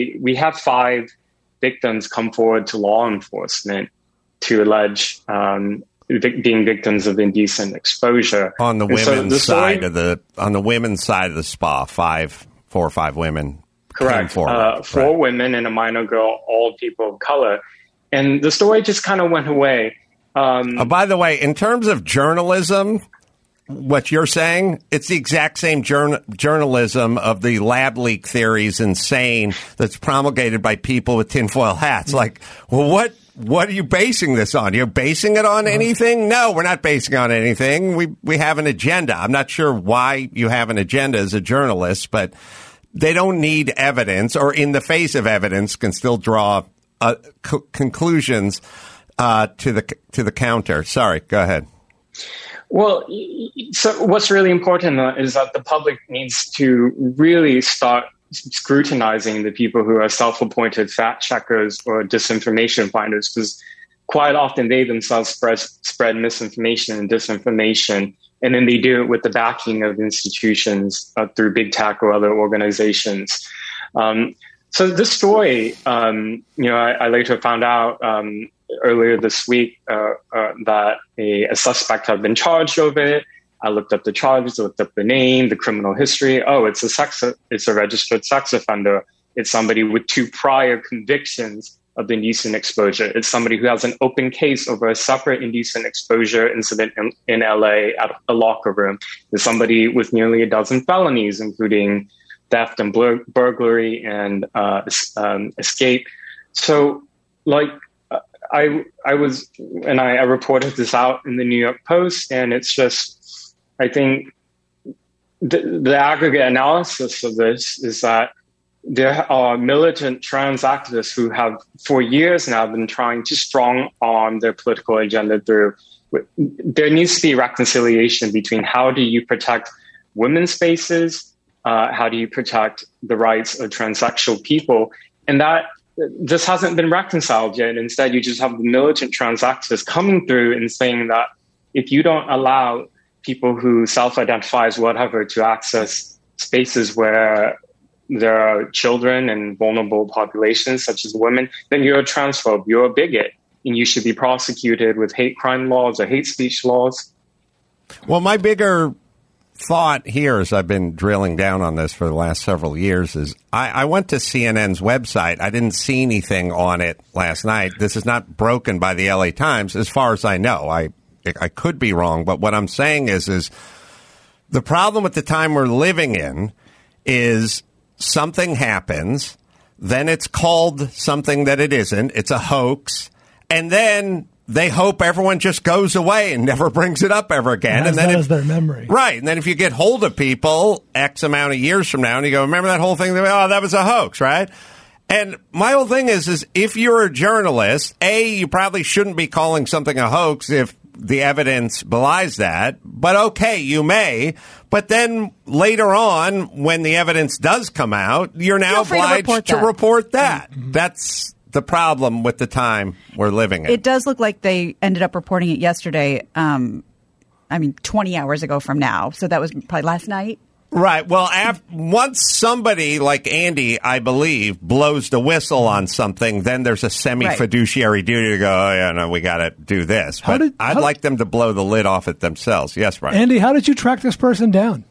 5 victims come forward to law enforcement to allege being victims of indecent exposure on the women's side of the spa. 4 or 5 women. Correct. 4 women and a minor girl, all people of color. And the story just kind of went away. By the way, in terms of journalism, what you're saying, it's the exact same journalism of the lab leak theories insane that's promulgated by people with tinfoil hats. Like, well, what are you basing this on? You're basing it on anything? No, we're not basing it on anything. We have an agenda. I'm not sure why you have an agenda as a journalist, but they don't need evidence, or in the face of evidence can still draw conclusions to the counter. Sorry, go ahead. Well, so what's really important is that the public needs to really start scrutinizing the people who are self-appointed fact checkers or disinformation finders, because quite often they themselves spread misinformation and disinformation, and then they do it with the backing of institutions through big tech or other organizations. So this story, I later found out earlier this week that a suspect had been charged over it. I looked up the charges, looked up the name, the criminal history. Oh, it's a registered sex offender. It's somebody with 2 prior convictions of indecent exposure. It's somebody who has an open case over a separate indecent exposure incident in LA at a locker room. It's somebody with nearly 12 felonies, including theft and burglary and escape. So, I reported this out in the New York Post, and it's just, I think the aggregate analysis of this is that there are militant trans activists who have for years now been trying to strong arm their political agenda through. There needs to be reconciliation between how do you protect women's spaces, how do you protect the rights of transsexual people, and that this hasn't been reconciled yet. Instead, you just have the militant trans activists coming through and saying that if you don't allow people who self-identify as whatever to access spaces where there are children and vulnerable populations, such as women, then you're a transphobe, you're a bigot, and you should be prosecuted with hate crime laws or hate speech laws. Well, my bigger thought here, as I've been drilling down on this for the last several years, is I went to CNN's website. I didn't see anything on it last night. This is not broken by the LA Times, as far as I know. I could be wrong, but what I'm saying is the problem with the time we're living in is something happens, then it's called something that it isn't. It's a hoax, and then they hope everyone just goes away and never brings it up ever again. And then their memory. Right. And then if you get hold of people X amount of years from now and you go, remember that whole thing? Oh, that was a hoax, right? And my whole thing is if you're a journalist, you probably shouldn't be calling something a hoax if the evidence belies that. But okay, you may. But then later on, when the evidence does come out, you're now obliged to report that. Mm-hmm. That's the problem with the time we're living in. It does look like they ended up reporting it yesterday. 20 hours ago from now. So that was probably last night. Right. Well, once somebody like Andy, I believe, blows the whistle on something, then there's a semi-fiduciary duty to go, oh, yeah, no, we got to do this. But I'd like them to blow the lid off it themselves. Yes, Brian. Andy, how did you track this person down?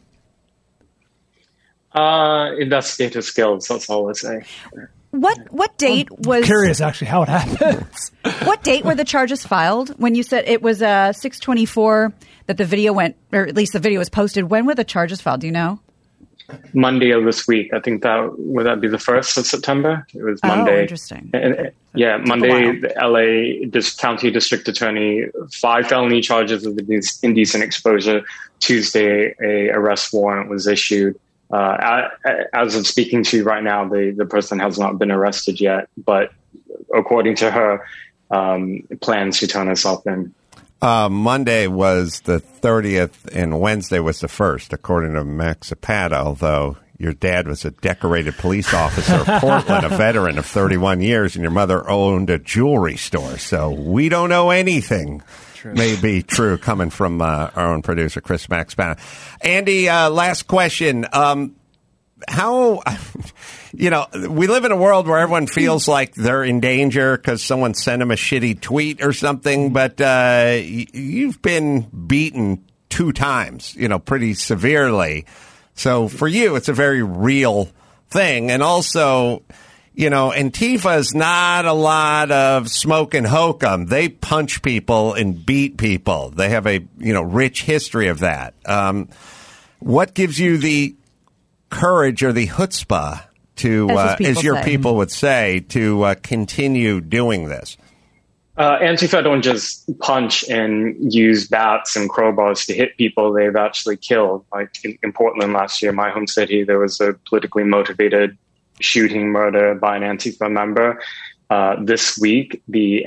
Investigative skills, that's all I say. What date was... I'm curious, actually, how it happens. What date were the charges filed? When you said it was 6/24 that the video went, or at least the video was posted. When were the charges filed? Do you know? Monday of this week. I think would that be the 1st of September? It was Monday. Oh, interesting. Monday, the LA County District Attorney, 5 felony charges of indecent exposure. Tuesday, a arrest warrant was issued. As of speaking to you right now, the person has not been arrested yet, but according to her, plans to turn herself in. Monday was the 30th and Wednesday was the 1st, according to Max Zapata, although your dad was a decorated police officer of Portland, a veteran of 31 years, and your mother owned a jewelry store. So we don't know anything. True. May be true coming from our own producer, Chris Max Bannon. Andy, last question. How, we live in a world where everyone feels like they're in danger because someone sent them a shitty tweet or something, but you've been beaten 2 times, pretty severely. So for you, it's a very real thing. And also, Antifa is not a lot of smoke and hokum. They punch people and beat people. They have a, rich history of that. What gives you the courage or the chutzpah to, as your people would say, to continue doing this? Antifa don't just punch and use bats and crowbars to hit people. They've actually killed. Like in Portland last year, my home city, there was a politically motivated shooting murder by an Antifa member. This week, the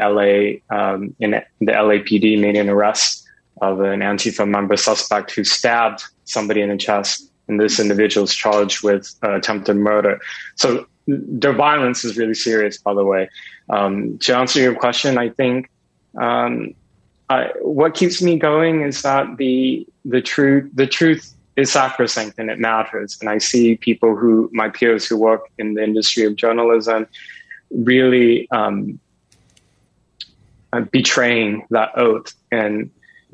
LAPD made an arrest of an Antifa member suspect who stabbed somebody in the chest, and this individual is charged with attempted murder. So their violence is really serious, by the way. To answer your question, I think what keeps me going is that the truth is sacrosanct and it matters. And I see people my peers who work in the industry of journalism really betraying that oath. And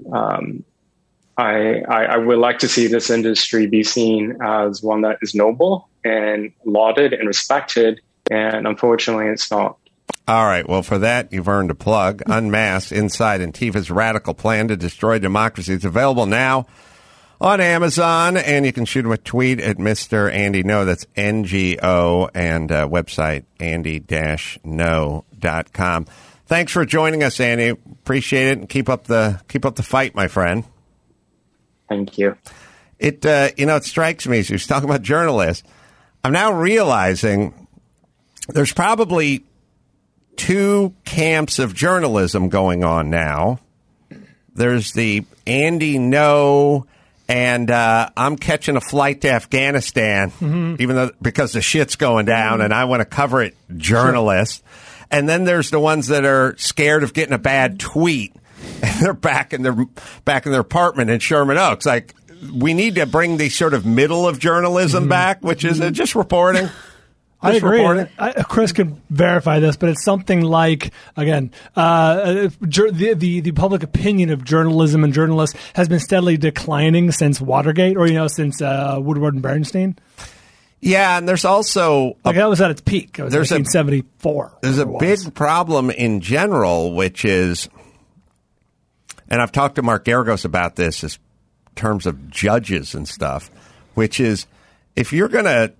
I would like to see this industry be seen as one that is noble and lauded and respected. And unfortunately, it's not. All right. Well, for that, you've earned a plug. Unmasked: Inside Antifa's Radical Plan to Destroy Democracy. It's available now on Amazon, and you can shoot him a tweet at Mr. Andy No. That's NGO, and website andy-no.com. Thanks for joining us, Andy. Appreciate it, and keep up the fight, my friend. Thank you. It it strikes me as you're talking about journalists. I'm now realizing there's probably 2 camps of journalism going on now. There's the Andy No, and I'm catching a flight to Afghanistan, even though because the shit's going down, and I want to cover it. Journalists, and then there's the ones that are scared of getting a bad tweet, and they're back in their apartment in Sherman Oaks. Like, we need to bring the sort of middle of journalism back, which is just reporting. I agree. Chris can verify this, but it's something like, again, the public opinion of journalism and journalists has been steadily declining since Watergate, or since Woodward and Bernstein. Yeah, and there's also that was at its peak. It was 1974. There's a big problem in general, which is, and I've talked to Mark Geragos about this in terms of judges and stuff, which is if you're going to.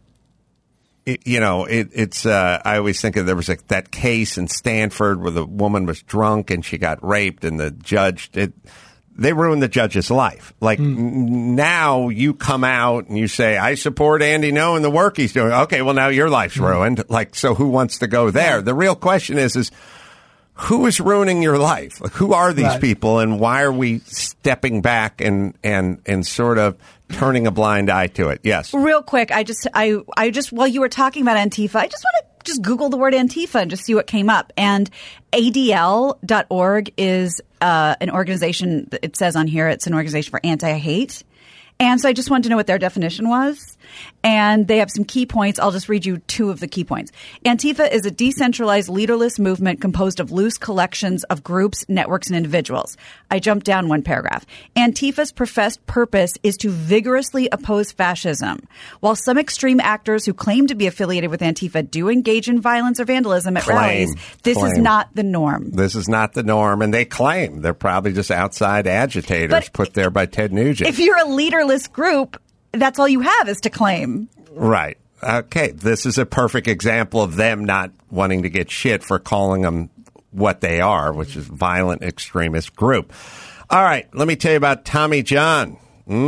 I always think of there was that case in Stanford where the woman was drunk and she got raped, and the judge they ruined the judge's life. Like now you come out and you say, I support Andy No and the work he's doing. Okay, well now your life's ruined. Like, so who wants to go there? The real question is who is ruining your life? Like, who are these people, and why are we stepping back and sort of turning a blind eye to it? Yes. Real quick, I just while you were talking about Antifa, I just want to just Google the word Antifa and just see what came up. And ADL.org is an organization. It says on here it's an organization for anti-hate. And so I just wanted to know what their definition was. And they have some key points. I'll just read you 2 of the key points. Antifa is a decentralized, leaderless movement composed of loose collections of groups, networks, and individuals. I jumped down 1 paragraph. Antifa's professed purpose is to vigorously oppose fascism. While some extreme actors who claim to be affiliated with Antifa do engage in violence or vandalism at rallies, this is not the norm. This is not the norm. And they claim they're probably just outside agitators put there by Ted Nugent. If you're a leaderless group, that's all you have is to claim. Right. Okay. This is a perfect example of them not wanting to get shit for calling them what they are, which is violent extremist group. All right. Let me tell you about Tommy John.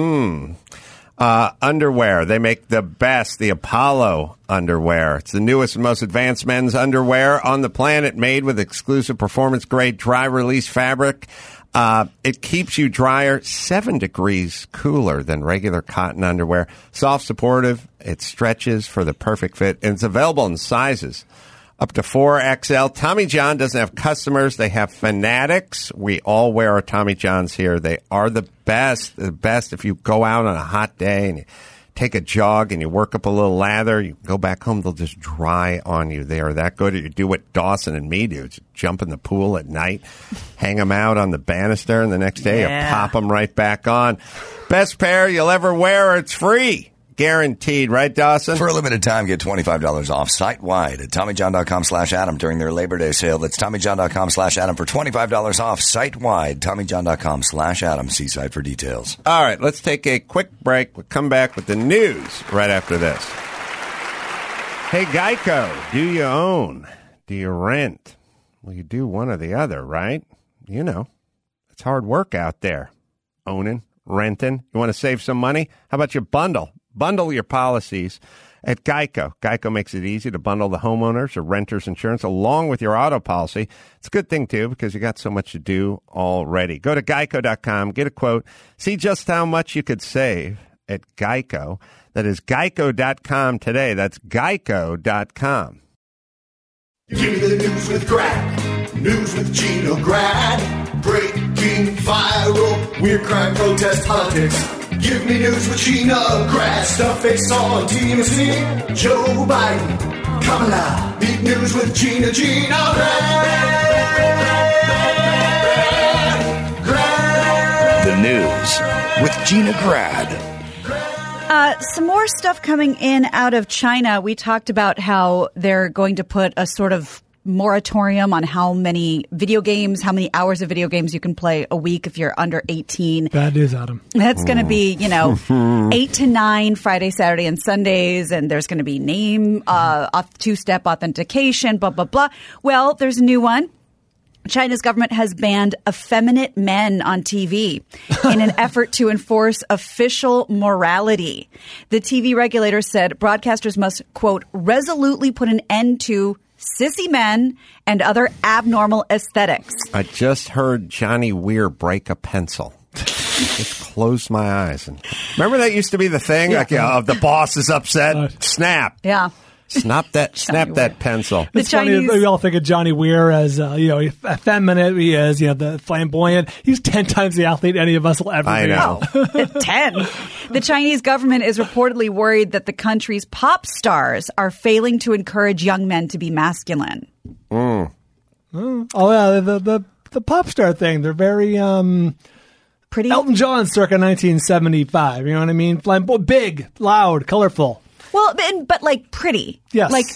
Underwear. They make the best, the Apollo underwear. It's the newest and most advanced men's underwear on the planet, made with exclusive performance-grade dry-release fabric. It keeps you drier, 7 degrees cooler than regular cotton underwear. Soft, supportive. It stretches for the perfect fit. And it's available in sizes up to 4XL. Tommy John doesn't have customers. They have fanatics. We all wear our Tommy Johns here. They are the best. The best if you go out on a hot day and you take a jog and you work up a little lather, you go back home, they'll just dry on you. They are that good. You do what Dawson and me do. Just jump in the pool at night, hang them out on the banister, and the next day you pop them right back on. Best pair you'll ever wear. It's free. Guaranteed, right, Dawson? For a limited time, get $25 off site-wide at TommyJohn.com/Adam during their Labor Day sale. That's TommyJohn.com/Adam for $25 off site-wide. TommyJohn.com/Adam. See site for details. All right, let's take a quick break. We'll come back with the news right after this. Hey, Geico, do you own? Do you rent? Well, you do one or the other, right? You know, it's hard work out there. Owning, renting. You want to save some money? How about you bundle? Bundle your policies at Geico. Geico makes it easy to bundle the homeowners or renters insurance along with your auto policy. It's a good thing, too, because you got so much to do already. Go to geico.com, get a quote, see just how much you could save at Geico. That is geico.com today. That's geico.com. Give me the news with Grad. News with Gino Grad. Breaking, viral, weird crime, protest, politics. Give me news with Gino Grad. Stuff they saw on TMZ. Joe Biden, Kamala. Big news with Gino Grad. The news with Gina Grad. Some more stuff coming in out of China. We talked about how they're going to put a sort of moratorium on how many hours of video games you can play a week if you're under 18. Bad news, Adam. That's going to be, 8 to 9 Friday, Saturday, and Sundays, and there's going to be two-step authentication, blah, blah, blah. Well, there's a new one. China's government has banned effeminate men on TV in an effort to enforce official morality. The TV regulator said broadcasters must, quote, resolutely put an end to sissy men and other abnormal aesthetics. I just heard Johnny Weir break a pencil. Just closed my eyes. And remember that used to be the thing? Like, the boss is upset. Snap. Yeah. Snap that pencil. It's funny, we all think of Johnny Weir as, effeminate. He is, the flamboyant. He's 10 times the athlete any of us will ever be. I know. 10. The Chinese government is reportedly worried that the country's pop stars are failing to encourage young men to be masculine. Oh, yeah, the pop star thing. They're very pretty. Elton John circa 1975. You know what I mean? Big, loud, colorful. Well, but like pretty. Yes. Like,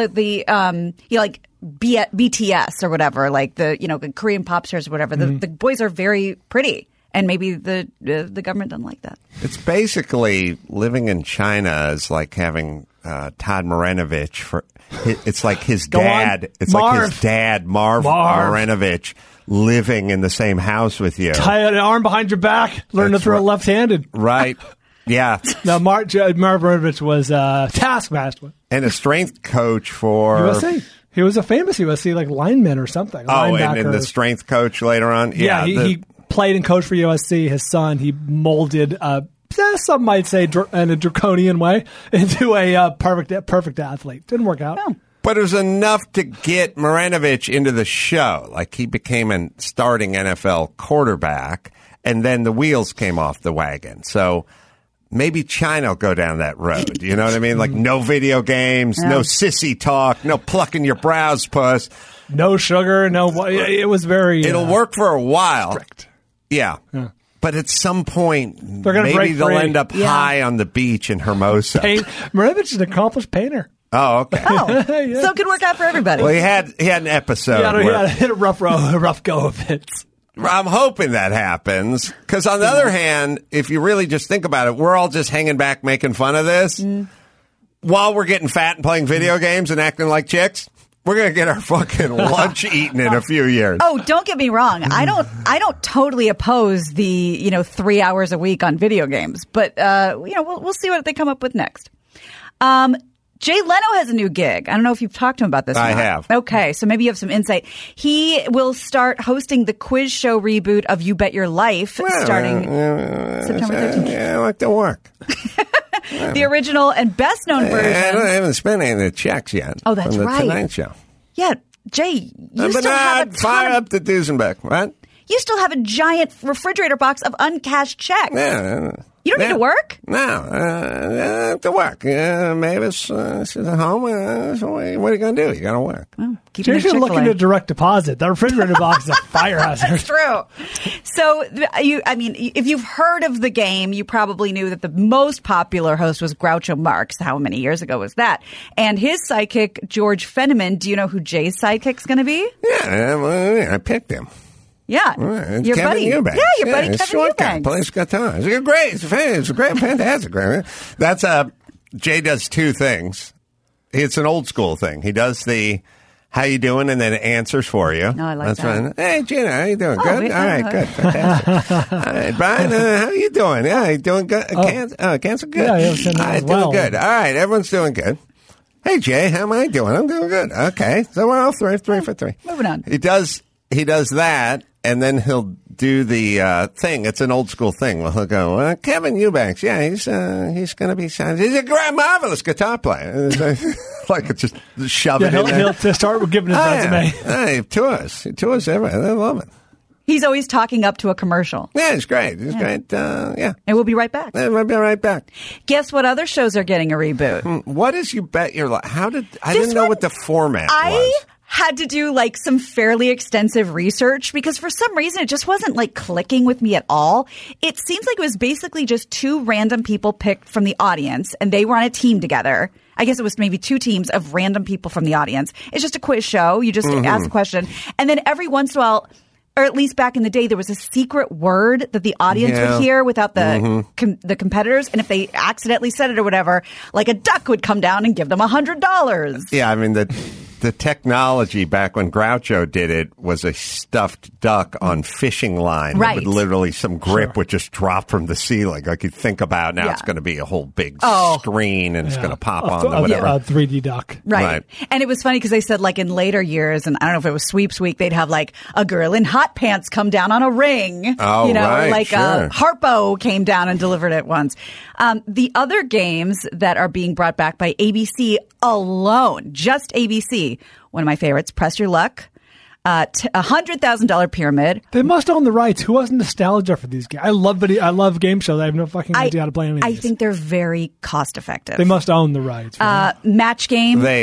like BTS or whatever, like the Korean pop stars or whatever. The boys are very pretty. And maybe the government doesn't like that. It's basically living in China is like having Todd Marinovich it's like his dad. It's Marv. like his dad, Marv Marinovich, living in the same house with you. Tie an arm behind your back. Learn to throw left-handed. Right. Yeah. Now, Marv Marinovich was taskmaster. And a strength coach for USC. He was a famous USC lineman or something. And the strength coach later on. Yeah, he played and coached for USC. His son, he molded, some might say in a draconian way, into a perfect athlete. Didn't work out. No. But it was enough to get Marinovich into the show. Like, he became a starting NFL quarterback, and then the wheels came off the wagon. So maybe China will go down that road. You know what I mean? Like, no video games, no sissy talk, no plucking your brows, puss. No sugar, it was very... It'll work for a while. Strict. Yeah. But at some point, maybe they'll end up high on the beach in Hermosa. Marinovich is an accomplished painter. Oh, okay. So it could work out for everybody. Well, he had an episode. Yeah, he had a rough go of it. I'm hoping that happens, because on the other hand, if you really just think about it, we're all just hanging back making fun of this while we're getting fat and playing video games and acting like chicks. We're going to get our fucking lunch eaten in a few years. Oh, don't get me wrong. I don't totally oppose the 3 hours a week on video games, but we'll see what they come up with next. Jay Leno has a new gig. I don't know if you've talked to him about this. I have. Okay, so maybe you have some insight. He will start hosting the quiz show reboot of You Bet Your Life starting September 13th. Yeah, I like to work. The original and best known version. I haven't spent any of the checks yet. Oh, that's from the right. Tonight Show. Yeah, Jay, you still have a ton fire up the Duesenbeck, right? You still have a giant refrigerator box of uncashed checks. Yeah. You don't need to work? No, to work. Mavis, she's at home. So what are you going to do? You got to work. Well, you should look into direct deposit. That refrigerator box is a fire hazard. That's true. So, if you've heard of the game, you probably knew that the most popular host was Groucho Marx. How many years ago was that? And his sidekick, George Fenneman. Do you know who Jay's sidekick's going to be? Yeah, I picked him. Yeah, your Kevin buddy. Eubanks. Yeah, your buddy Kevin Eubanks. Police got time. It's great. It's great, fantastic. That's Jay does two things. It's an old school thing. He does the "How you doing?" and then it answers for you. Oh, I like that. Right. Hey, Gina, how you doing? Good. All right, good, fantastic. All right, Brian, how you doing? Yeah, you doing good? Cancer, good. Yeah, doing good. All right, everyone's doing good. Hey, Jay, how am I doing? I'm doing good. Okay, so we're all three for three. Moving on. He does that. And then he'll do the thing. It's an old school thing. Well, he'll go, Kevin Eubanks. Yeah, he's going to be signed. He's a great, marvelous guitar player. Like it's just shove it in there. He'll to start giving his resume. He tours everywhere. They love it. He's always talking up to a commercial. Yeah, it's great. It's great. And we'll be right back. We'll be right back. Guess what other shows are getting a reboot? What is You Bet Your Life? I didn't know what the format was. Had to do some fairly extensive research because for some reason it just wasn't clicking with me at all. It seems like it was basically just two random people picked from the audience and they were on a team together. I guess it was maybe two teams of random people from the audience. It's just a quiz show. You just ask a question and then every once in a while, or at least back in the day, there was a secret word that the audience would hear without the competitors. And if they accidentally said it or whatever, like a duck would come down and give them $100. Yeah, I mean, the technology back when Groucho did it was a stuffed duck on fishing line. Right. Would literally some grip would just drop from the ceiling. Like you think about now it's going to be a whole big screen and it's going to pop on or whatever. A 3D duck. Right. And it was funny because they said in later years, and I don't know if it was Sweeps Week, they'd have a girl in hot pants come down on a ring. Oh, right. Sure. Harpo came down and delivered it once. The other games that are being brought back by ABC alone, just ABC, one of my favorites, Press Your Luck, $100,000 Pyramid. They must own the rights. Who has nostalgia for these games? I love game shows. I have no fucking idea how to play any of these. I think they're very cost effective. They must own the rights. Right? Match Game. They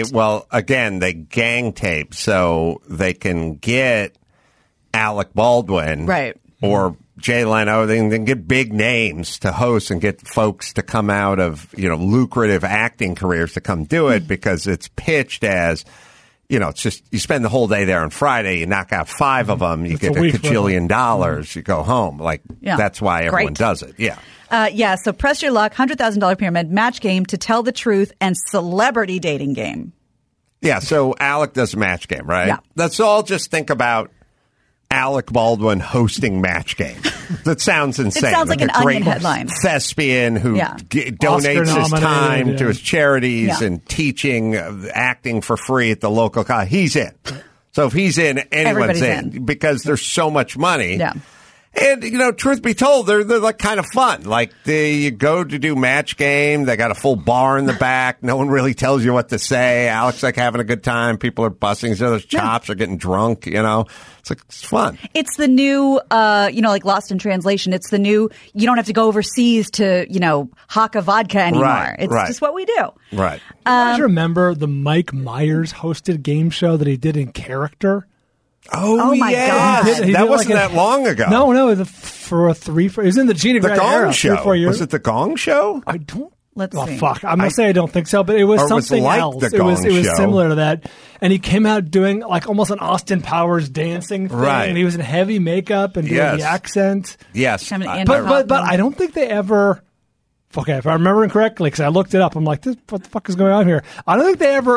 gang tape so they can get Alec Baldwin. Right. Or Jay Leno, they can get big names to host and get folks to come out of, lucrative acting careers to come do it because it's pitched as, it's just, you spend the whole day there on Friday, you knock out 5 of them, you get a $1 gajillion, you go home. That's why everyone does it. Yeah. So Press Your Luck, $100,000 Pyramid, Match Game, To Tell the Truth, and Celebrity Dating Game. Yeah, so Alec does a match game, right? Yeah. Let's all just think about Alec Baldwin hosting Match Game. That sounds insane. It sounds like an Onion headline. Thespian who donates his time to his charities and teaching acting for free at the local college. He's in. So if he's in, anyone's in because there's so much money. Yeah. And, truth be told, they're kind of fun. You go to do Match Game. They got a full bar in the back. No one really tells you what to say. Alec's having a good time. People are busting each other's chops or getting drunk, It's fun. It's the new, Lost in Translation. It's the new, you don't have to go overseas to, hock a vodka anymore. Right, it's just what we do. Right. You guys remember the Mike Myers hosted game show that he did in character? Oh my God. That wasn't that long ago. No, it was in the Gina Grant era, Show. 3 or 4 years. Was it the Gong Show? I don't. Let's see. Fuck. I'm going to say I don't think so, but it was something else. It was similar to that. And he came out doing almost an Austin Powers dancing thing. Right. And he was in heavy makeup and doing the accent. Yes. But I don't think they ever. Okay, if I remember correctly, because I looked it up, I'm like, what the fuck is going on here? I don't think they ever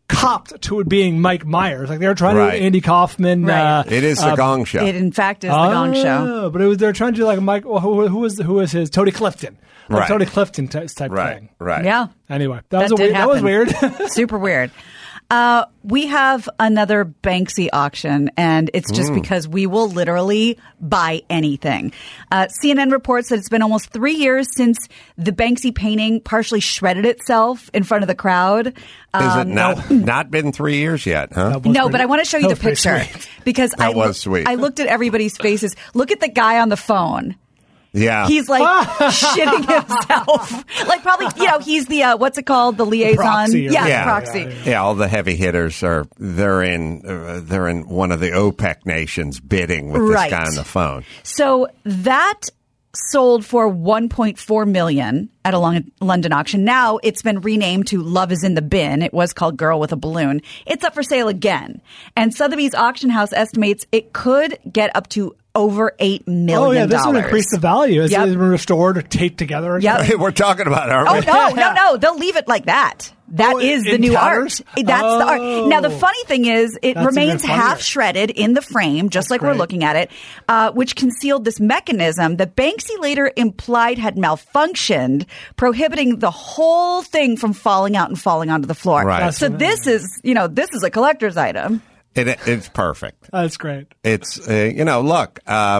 copped to it being Mike Myers. Like they were trying to Right. do Andy Kaufman. Right. It is the Gong Show. It, in fact, is the Gong Show. But they're trying to do like Mike. Who was his Tony Clifton? Like Right. Tony Clifton type thing. Right. Yeah. Anyway, That that was did weird. Super weird. We have another Banksy auction, and it's just because we will literally buy anything. CNN reports that it's been almost 3 years since the Banksy painting partially shredded itself in front of the crowd. Is it not been 3 years yet, huh? No, but I want to show you the that was pretty picture sweet. because That was sweet. I looked at everybody's faces. Look at the guy on the phone. Yeah. He's like shitting himself. Like probably, he's the, what's it called? The liaison. proxy, Yeah, proxy. Yeah, all the heavy hitters they're in one of the OPEC nations bidding with Right. this guy on the phone. So that sold for $1.4 million at a London auction. Now it's been renamed to Love is in the Bin. It was called Girl with a Balloon. It's up for sale again. And Sotheby's auction house estimates it could get up to over $8 million. Oh yeah, this would increase the value. It's been restored or taped together. Or Yep. something. We're talking about, aren't we? Oh, no. They'll leave it like that. That is the in new tatters? art. That's the art. Now, the funny thing is, it That's remains even funnier. half shredded in the frame, just like we're great. looking at it, which concealed this mechanism that Banksy later implied had malfunctioned, prohibiting the whole thing from falling out and falling onto the floor. Right. So this is a collector's item. It's perfect. That's great. It's, look,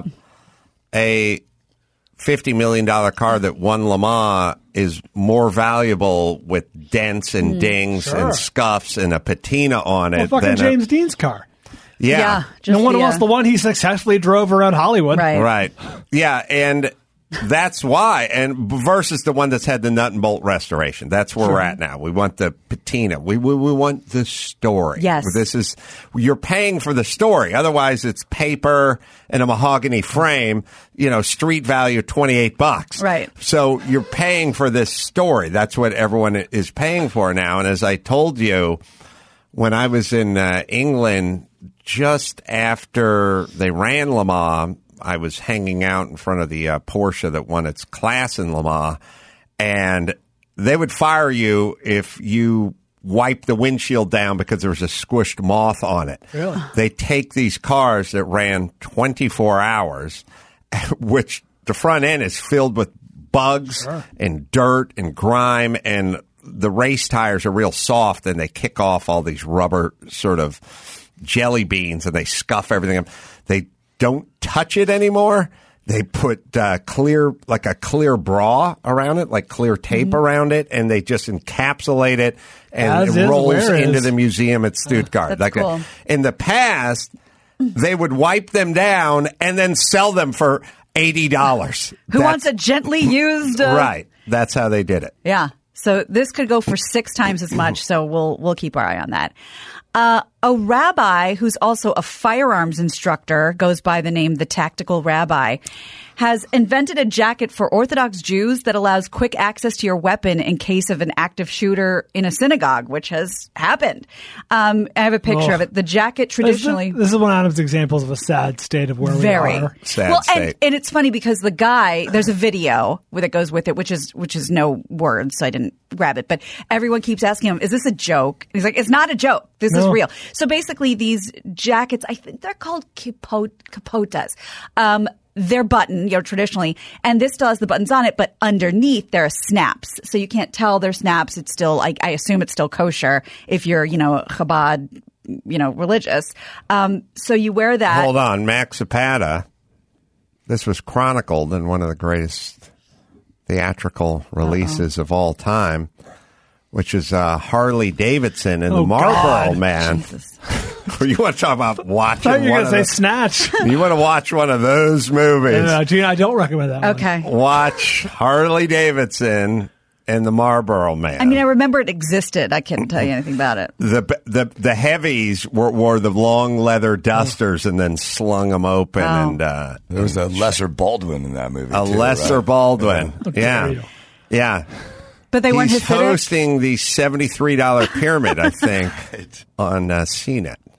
a $50 million car that won Le Mans is more valuable with dents and dings Sure. and scuffs and a patina on it Well, fucking than James Dean's car. Yeah. just No one wants the one he successfully drove around Hollywood. Right. Right. Yeah, and that's why. And versus the one that's had the nut and bolt restoration. That's where we're at now. We want the patina. We want the story. Yes. You're paying for the story. Otherwise, it's paper and a mahogany frame, street value $28. Right. So you're paying for this story. That's what everyone is paying for now. And as I told you, when I was in England, just after they ran Le Mans, I was hanging out in front of the Porsche that won its class in Le Mans, and they would fire you if you wipe the windshield down because there was a squished moth on it. Really? They take these cars that ran 24 hours, which the front end is filled with bugs and dirt and grime, and the race tires are real soft, and they kick off all these rubber sort of jelly beans, and they scuff everything up. They don't touch it anymore. They put a clear bra around it, like clear tape around it, and they just encapsulate it, and As it is, rolls where into is. the museum at Stuttgart. That's cool. In the past, they would wipe them down and then sell them for $80. Who wants a gently used? Right. That's how they did it. Yeah. So this could go for 6 times as much. So we'll keep our eye on that. A rabbi who's also a firearms instructor, goes by the name The Tactical Rabbi, has invented a jacket for Orthodox Jews that allows quick access to your weapon in case of an active shooter in a synagogue, which has happened. I have a picture of it. The jacket traditionally... This is one of Adam's examples of a sad state of where we are. Sad state. And it's funny because the guy, there's a video that goes with it, which is no words, so I didn't grab it. But everyone keeps asking him, is this a joke? And he's like, it's not a joke. This is real. So basically these jackets, I think they're called capotas. They're buttoned, traditionally, and this still has the buttons on it, but underneath there are snaps. So you can't tell they're snaps. It's still, I assume it's still kosher if you're, Chabad, religious. So you wear that. Hold on. Max Zapata. This was chronicled in one of the greatest theatrical releases of all time, which is Harley Davidson and the Marlboro Man. You want to talk about watching? I thought you were one going of to say Snatch. You want to watch one of those movies? Gina, I don't recommend that one. Okay. Watch Harley Davidson and the Marlboro Man. I mean, I remember it existed. I can't tell you anything about it. The heavies wore the long leather dusters and then slung them open. Oh. And there was a lesser Baldwin in that movie. a too, lesser right? Baldwin. Yeah. Yeah. But they weren't He's Hasidic? hosting the $73 pyramid, I think, on CNET.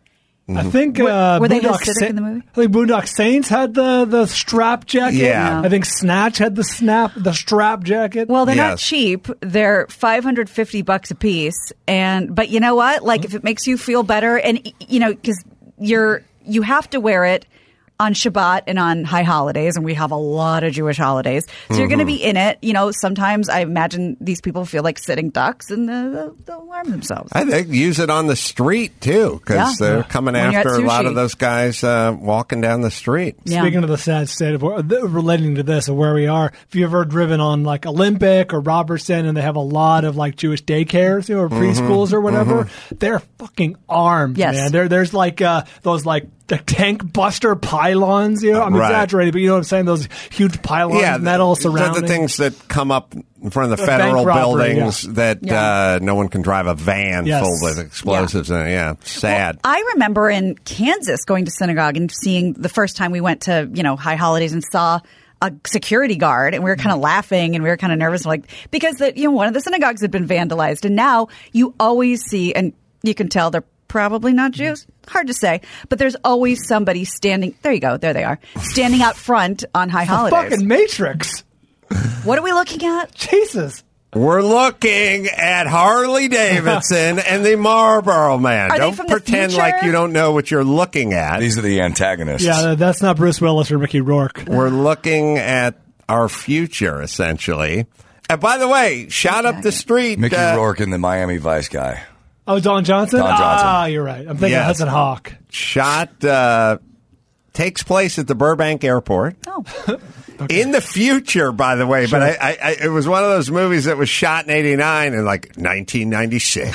I think Were they Boondock Hasidic in the movie? I think Boondock Saints had the strap jacket. Yeah. I think Snatch had the strap jacket. Well, they're not Yes. cheap. They're $550 a piece. But you know what? Like, if it makes you feel better, and because you have to wear it on Shabbat and on high holidays, and we have a lot of Jewish holidays. So you're going to be in it. Sometimes I imagine these people feel like sitting ducks and they'll warm themselves. I think use it on the street, too, because they're coming When you're at after a lot sushi. of those guys walking down the street. Yeah. Speaking of the sad state of relating to this of where we are, if you've ever driven on like Olympic or Robertson and they have a lot of like Jewish daycares, or preschools or whatever, they're fucking armed, Yes. man. There's like those like the tank buster pylons, I'm Right. exaggerating, but you know what I'm saying? Those huge pylons, metal surrounding. The things that come up in front of the The bank federal robbery, buildings that no one can drive a van Yes. full with explosives in it. Yeah, sad. I remember in Kansas going to synagogue and seeing the first time we went to, high holidays and saw a security guard, and we were kind of laughing and we were kind of nervous, because one of the synagogues had been vandalized, and now you always see, and you can tell they're probably not Jews. Hard to say, but there's always somebody standing. There you go. There they are, standing out front on high holidays. Fucking Matrix. What are we looking at? Jesus. We're looking at Harley Davidson and the Marlboro Man. Are they Don't from the pretend future? like you don't know what you're looking at. These are the antagonists. Yeah, that's not Bruce Willis or Mickey Rourke. We're looking at our future, essentially. And by the way, shot up the street. Mickey Rourke and the Miami Vice guy. Oh, Don Johnson? Don Johnson. Ah, you're right. I'm thinking Yes. Hudson Hawk. Shot takes place at the Burbank Airport. Oh, In the future, by the way, but I it was one of those movies that was shot in '89 and like 1996.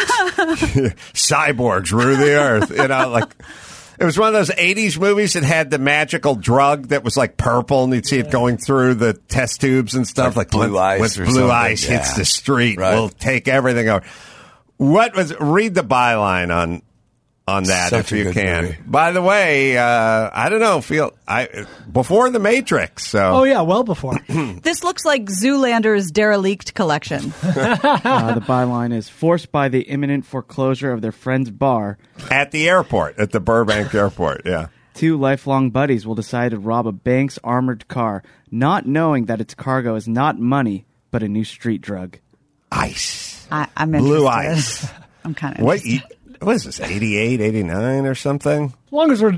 Cyborgs rule the earth, It was one of those 80s movies that had the magical drug that was like purple, and you'd see it going through the test tubes and stuff. Like blue ice Once or blue something. ice hits Yeah. the street, Right. we'll take everything over. Read the byline on that Such if a you good can. movie. By the way, I don't know, before The Matrix, so. Oh, yeah, well before. this looks like Zoolander's derelict collection. The byline is forced by the imminent foreclosure of their friend's bar. At the airport, at the Burbank Airport, yeah. Two lifelong buddies will decide to rob a bank's armored car, not knowing that its cargo is not money, but a new street drug. Ice. I'm Blue interested. ice. I'm kind of What is this, 88, 89 or something? As long as we're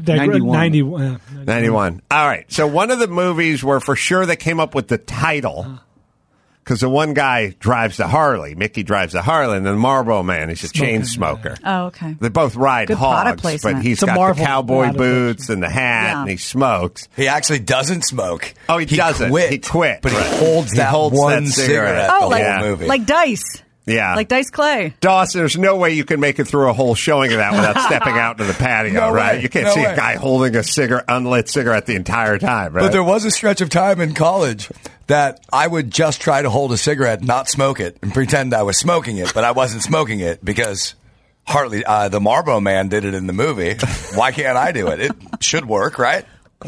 91. 91. All right. So one of the movies where for sure they came up with the title, because the one guy drives the Harley, Mickey drives the Harley, and then the Marlboro Man is a chain smoker. Oh, okay. They both ride Good product hogs, placement. but he's It's a got the Marvel cowboy product boots and the hat, Yeah. and he smokes. He actually doesn't smoke. Oh, he doesn't. Quit. He quit. But Right. he holds He that holds one that cigarette cigarette. Oh, the like whole movie. like Dice. Yeah. Like Dice Clay. Dawson, there's no way you can make it through a whole showing of that without stepping out to the patio, No right? way. You can't No see way. a guy holding a unlit cigarette the entire time, right? But there was a stretch of time in college that I would just try to hold a cigarette, not smoke it, and pretend I was smoking it, but I wasn't smoking it because Hartley, the Marlboro Man, did it in the movie. Why can't I do it? It should work, right?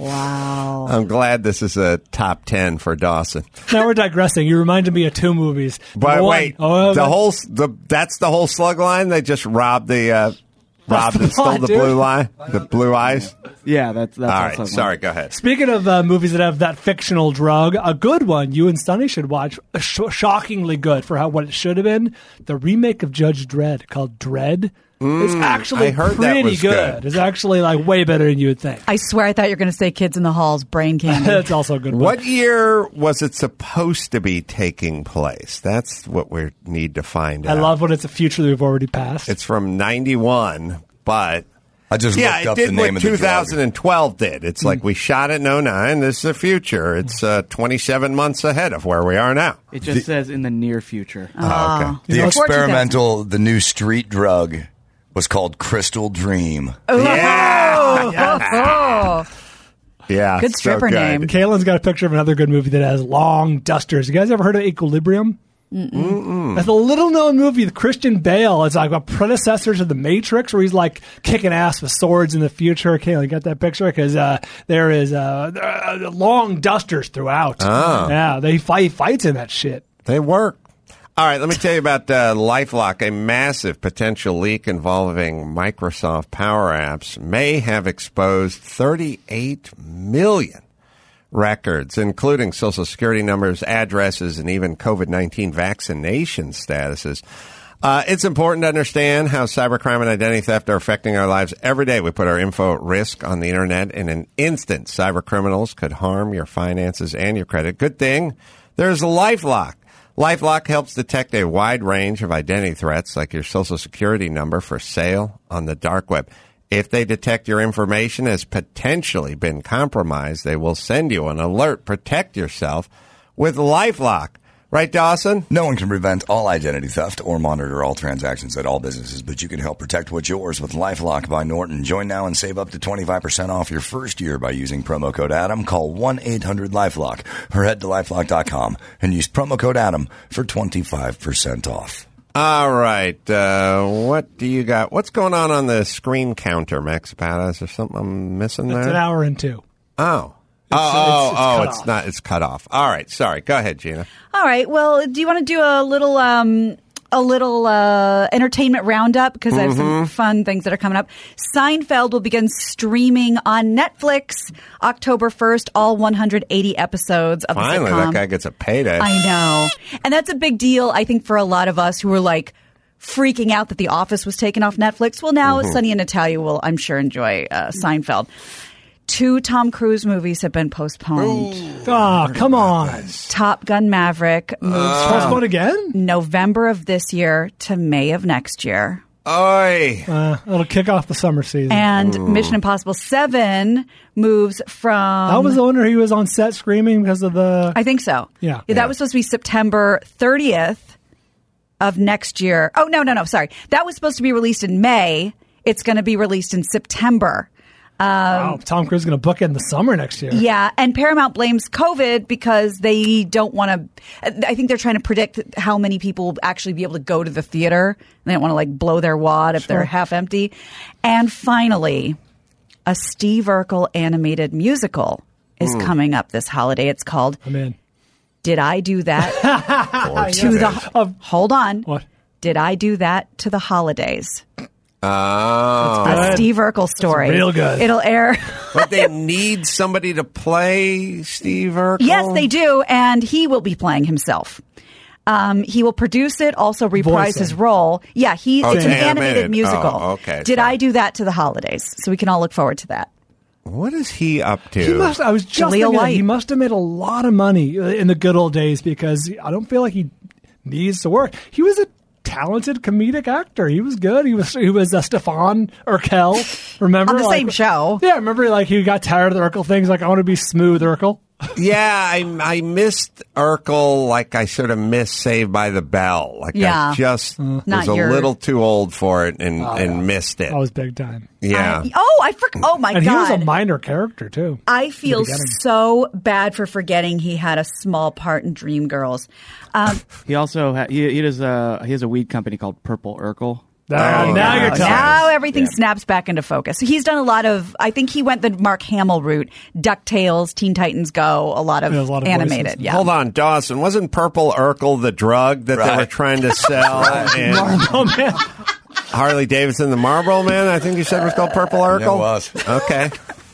Wow. I'm glad this is a top 10 for Dawson. Now we're digressing. You reminded me of two movies. But Number one- wait, Oh, that's the whole slug line? They just robbed and the stole plot, the dude. blue line? The blue eyes? Yeah, that's All right, also sorry, go ahead. Speaking of movies that have that fictional drug, a good one you and Sonny should watch, shockingly good for what it should have been, the remake of Judge Dredd called Dredd. It's actually I heard that pretty was good. It's actually like way better than you would think. I swear I thought you were going to say Kids in the Hall's Brain Candy. That's also a good one. What year was it supposed to be taking place? That's what we need to find I out. love when it's a future that we've already passed. It's from 91, but... I just Yeah, looked it up did the what name of the drug. 2012 did. It's like we shot it in 09. This is the future. It's 27 months ahead of where we are now. It just says in the near future. Oh, okay. The You know, experimental, the new street drug was called Crystal Dream. Oh, Yeah. Good stripper name. Kaylin's got a picture of another good movie that has long dusters. You guys ever heard of Equilibrium? That's a little-known movie with Christian Bale. It's like a predecessor to The Matrix, where he's like kicking ass with swords in the future. Kaylin, you got that picture? Because there is long dusters throughout. Oh. Yeah, he fights in that shit. They work. All right, let me tell you about LifeLock. A massive potential leak involving Microsoft Power Apps may have exposed 38 million records, including Social Security numbers, addresses, and even COVID-19 vaccination statuses. It's important to understand how cybercrime and identity theft are affecting our lives every day. We put our info at risk on the internet. In an instant, cybercriminals could harm your finances and your credit. Good thing there's LifeLock. LifeLock helps detect a wide range of identity threats, like your Social Security number for sale on the dark web. If they detect your information has potentially been compromised, they will send you an alert. Protect yourself with LifeLock. Right, Dawson? No one can prevent all identity theft or monitor all transactions at all businesses, but you can help protect what's yours with LifeLock by Norton. Join now and save up to 25% off your first year by using promo code Adam. Call 1-800-LifeLock or head to LifeLock.com and use promo code Adam for 25% off. All right. What do you got? What's going on the screen counter, Max Zapata? Is there something I'm missing there? It's an hour and 2. Oh. It's It's not. It's cut off. All right. Sorry. Go ahead, Gina. All right. Well, do you want to do a little entertainment roundup? Because I have some fun things that are coming up. Seinfeld will begin streaming on Netflix October 1st, all 180 episodes of Finally, the sitcom. that guy gets a payday. I know. And that's a big deal, I think, for a lot of us who were like freaking out that The Office was taken off Netflix. Well, now Sonny and Natalia will, I'm sure, enjoy Seinfeld. 2 Tom Cruise movies have been postponed. Oh, come on. Top Gun Maverick moves Postponed again? November of this year to May of next year. Oi. It'll kick off the summer season. And Mission Impossible 7 moves from... That was the one where he was on set screaming because of the... I think so. Yeah. That was supposed to be September 30th of next year. Oh, no. Sorry. That was supposed to be released in May. It's going to be released in September. Wow, Tom Cruise is going to book it in the summer next year. Yeah, and Paramount blames COVID because they don't want to... I think they're trying to predict how many people will actually be able to go to the theater. They don't want to, like, blow their wad if they're half empty. And finally, a Steve Urkel animated musical is coming up this holiday. It's called... I'm in. Did I Do That to the... Hold on. What? Did I Do That to the Holidays? Oh. A Steve Urkel story. Real good. It'll air. But they need somebody to play Steve Urkel? Yes, they do, and he will be playing himself. He will produce it, also reprise his role. Yeah, it's an animated musical. Oh, okay. Did I Do That to the Holidays? So we can all look forward to that. What is he up to? He must. I was just Jaleel thinking that White. he must have made a lot of money in the good old days because I don't feel like he needs to work. He was a talented comedic actor. He was good. He was Stefan Urkel. Remember on the same show? Yeah, remember like he got tired of the Urkel things. Like I want to be smooth Urkel. Yeah, I missed Urkel like I sort of missed Saved by the Bell. Like I just was a little too old for it and missed it. I was big time. Yeah. Oh my God. And he was a minor character too. I feel so bad for forgetting he had a small part in Dreamgirls. He also he has a weed company called Purple Urkel. Now you're talking. Now everything snaps back into focus. He's done a lot of, I think he went the Mark Hamill route. DuckTales, Teen Titans Go, a lot of animated. Voices. Yeah. Hold on, Dawson. Wasn't Purple Urkel the drug that they were trying to sell? Marlboro Man. Harley Davidson, the Marlboro Man, I think you said was called Purple Urkel? Yeah, it was. Okay.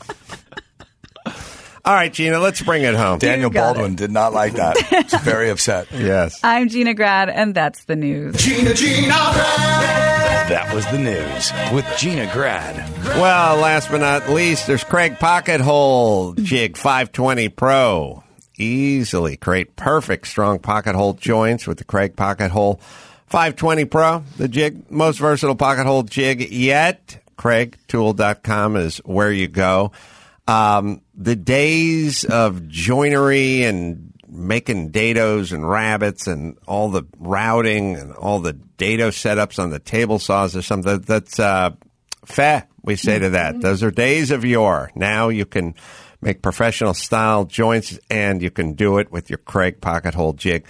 All right, Gina, let's bring it home. Daniel Baldwin did not like that. He's very upset. Yes. I'm Gina Grad, and that's the news. Gina Grad. That was the news with Gina Grad. Well, last but not least, there's Craig Pocket Hole Jig 520 Pro. Easily create perfect strong pocket hole joints with the Craig Pocket Hole 520 Pro. The jig, most versatile pocket hole jig yet. CraigTool.com is where you go. The days of joinery and making dados and rabbits and all the routing and all the dado setups on the table saws or something, that's feh, we say to that. Those are days of yore. Now you can make professional style joints and you can do it with your Craig Pocket Hole jig.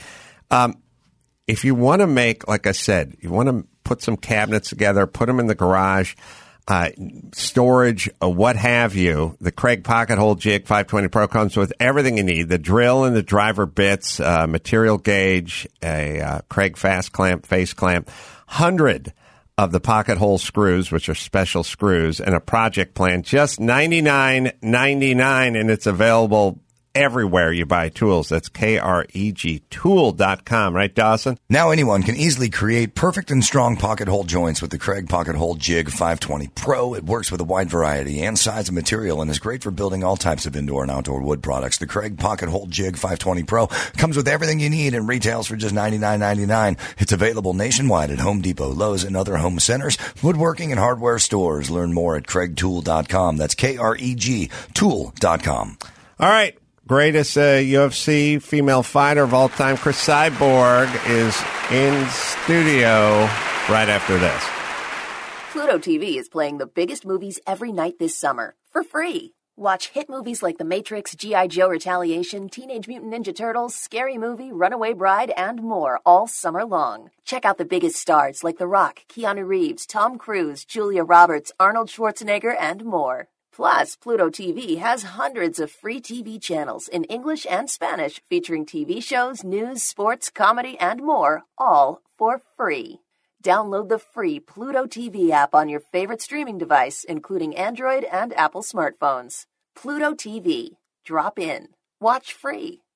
If you want to make, like I said, you want to put some cabinets together, put them in the garage, storage, what have you. The Craig Pocket Hole Jig 520 Pro comes with everything you need. The drill and the driver bits, material gauge, a Craig Fast Clamp, face clamp, 100 of the pocket hole screws, which are special screws, and a project plan. Just $99.99, and it's available everywhere you buy tools. That's KREGtool.com. Right, Dawson? Now anyone can easily create perfect and strong pocket hole joints with the Craig Pocket Hole Jig 520 Pro. It works with a wide variety and size of material and is great for building all types of indoor and outdoor wood products. The Craig Pocket Hole Jig 520 Pro comes with everything you need and retails for just $99.99. It's available nationwide at Home Depot, Lowe's, and other home centers, woodworking, and hardware stores. Learn more at KregTool.com. That's KREGTool.com. All right. Greatest UFC female fighter of all time, Chris Cyborg, is in studio right after this. Pluto TV is playing the biggest movies every night this summer for free. Watch hit movies like The Matrix, G.I. Joe Retaliation, Teenage Mutant Ninja Turtles, Scary Movie, Runaway Bride, and more all summer long. Check out the biggest stars like The Rock, Keanu Reeves, Tom Cruise, Julia Roberts, Arnold Schwarzenegger, and more. Plus, Pluto TV has hundreds of free TV channels in English and Spanish featuring TV shows, news, sports, comedy, and more, all for free. Download the free Pluto TV app on your favorite streaming device, including Android and Apple smartphones. Pluto TV. Drop in. Watch free.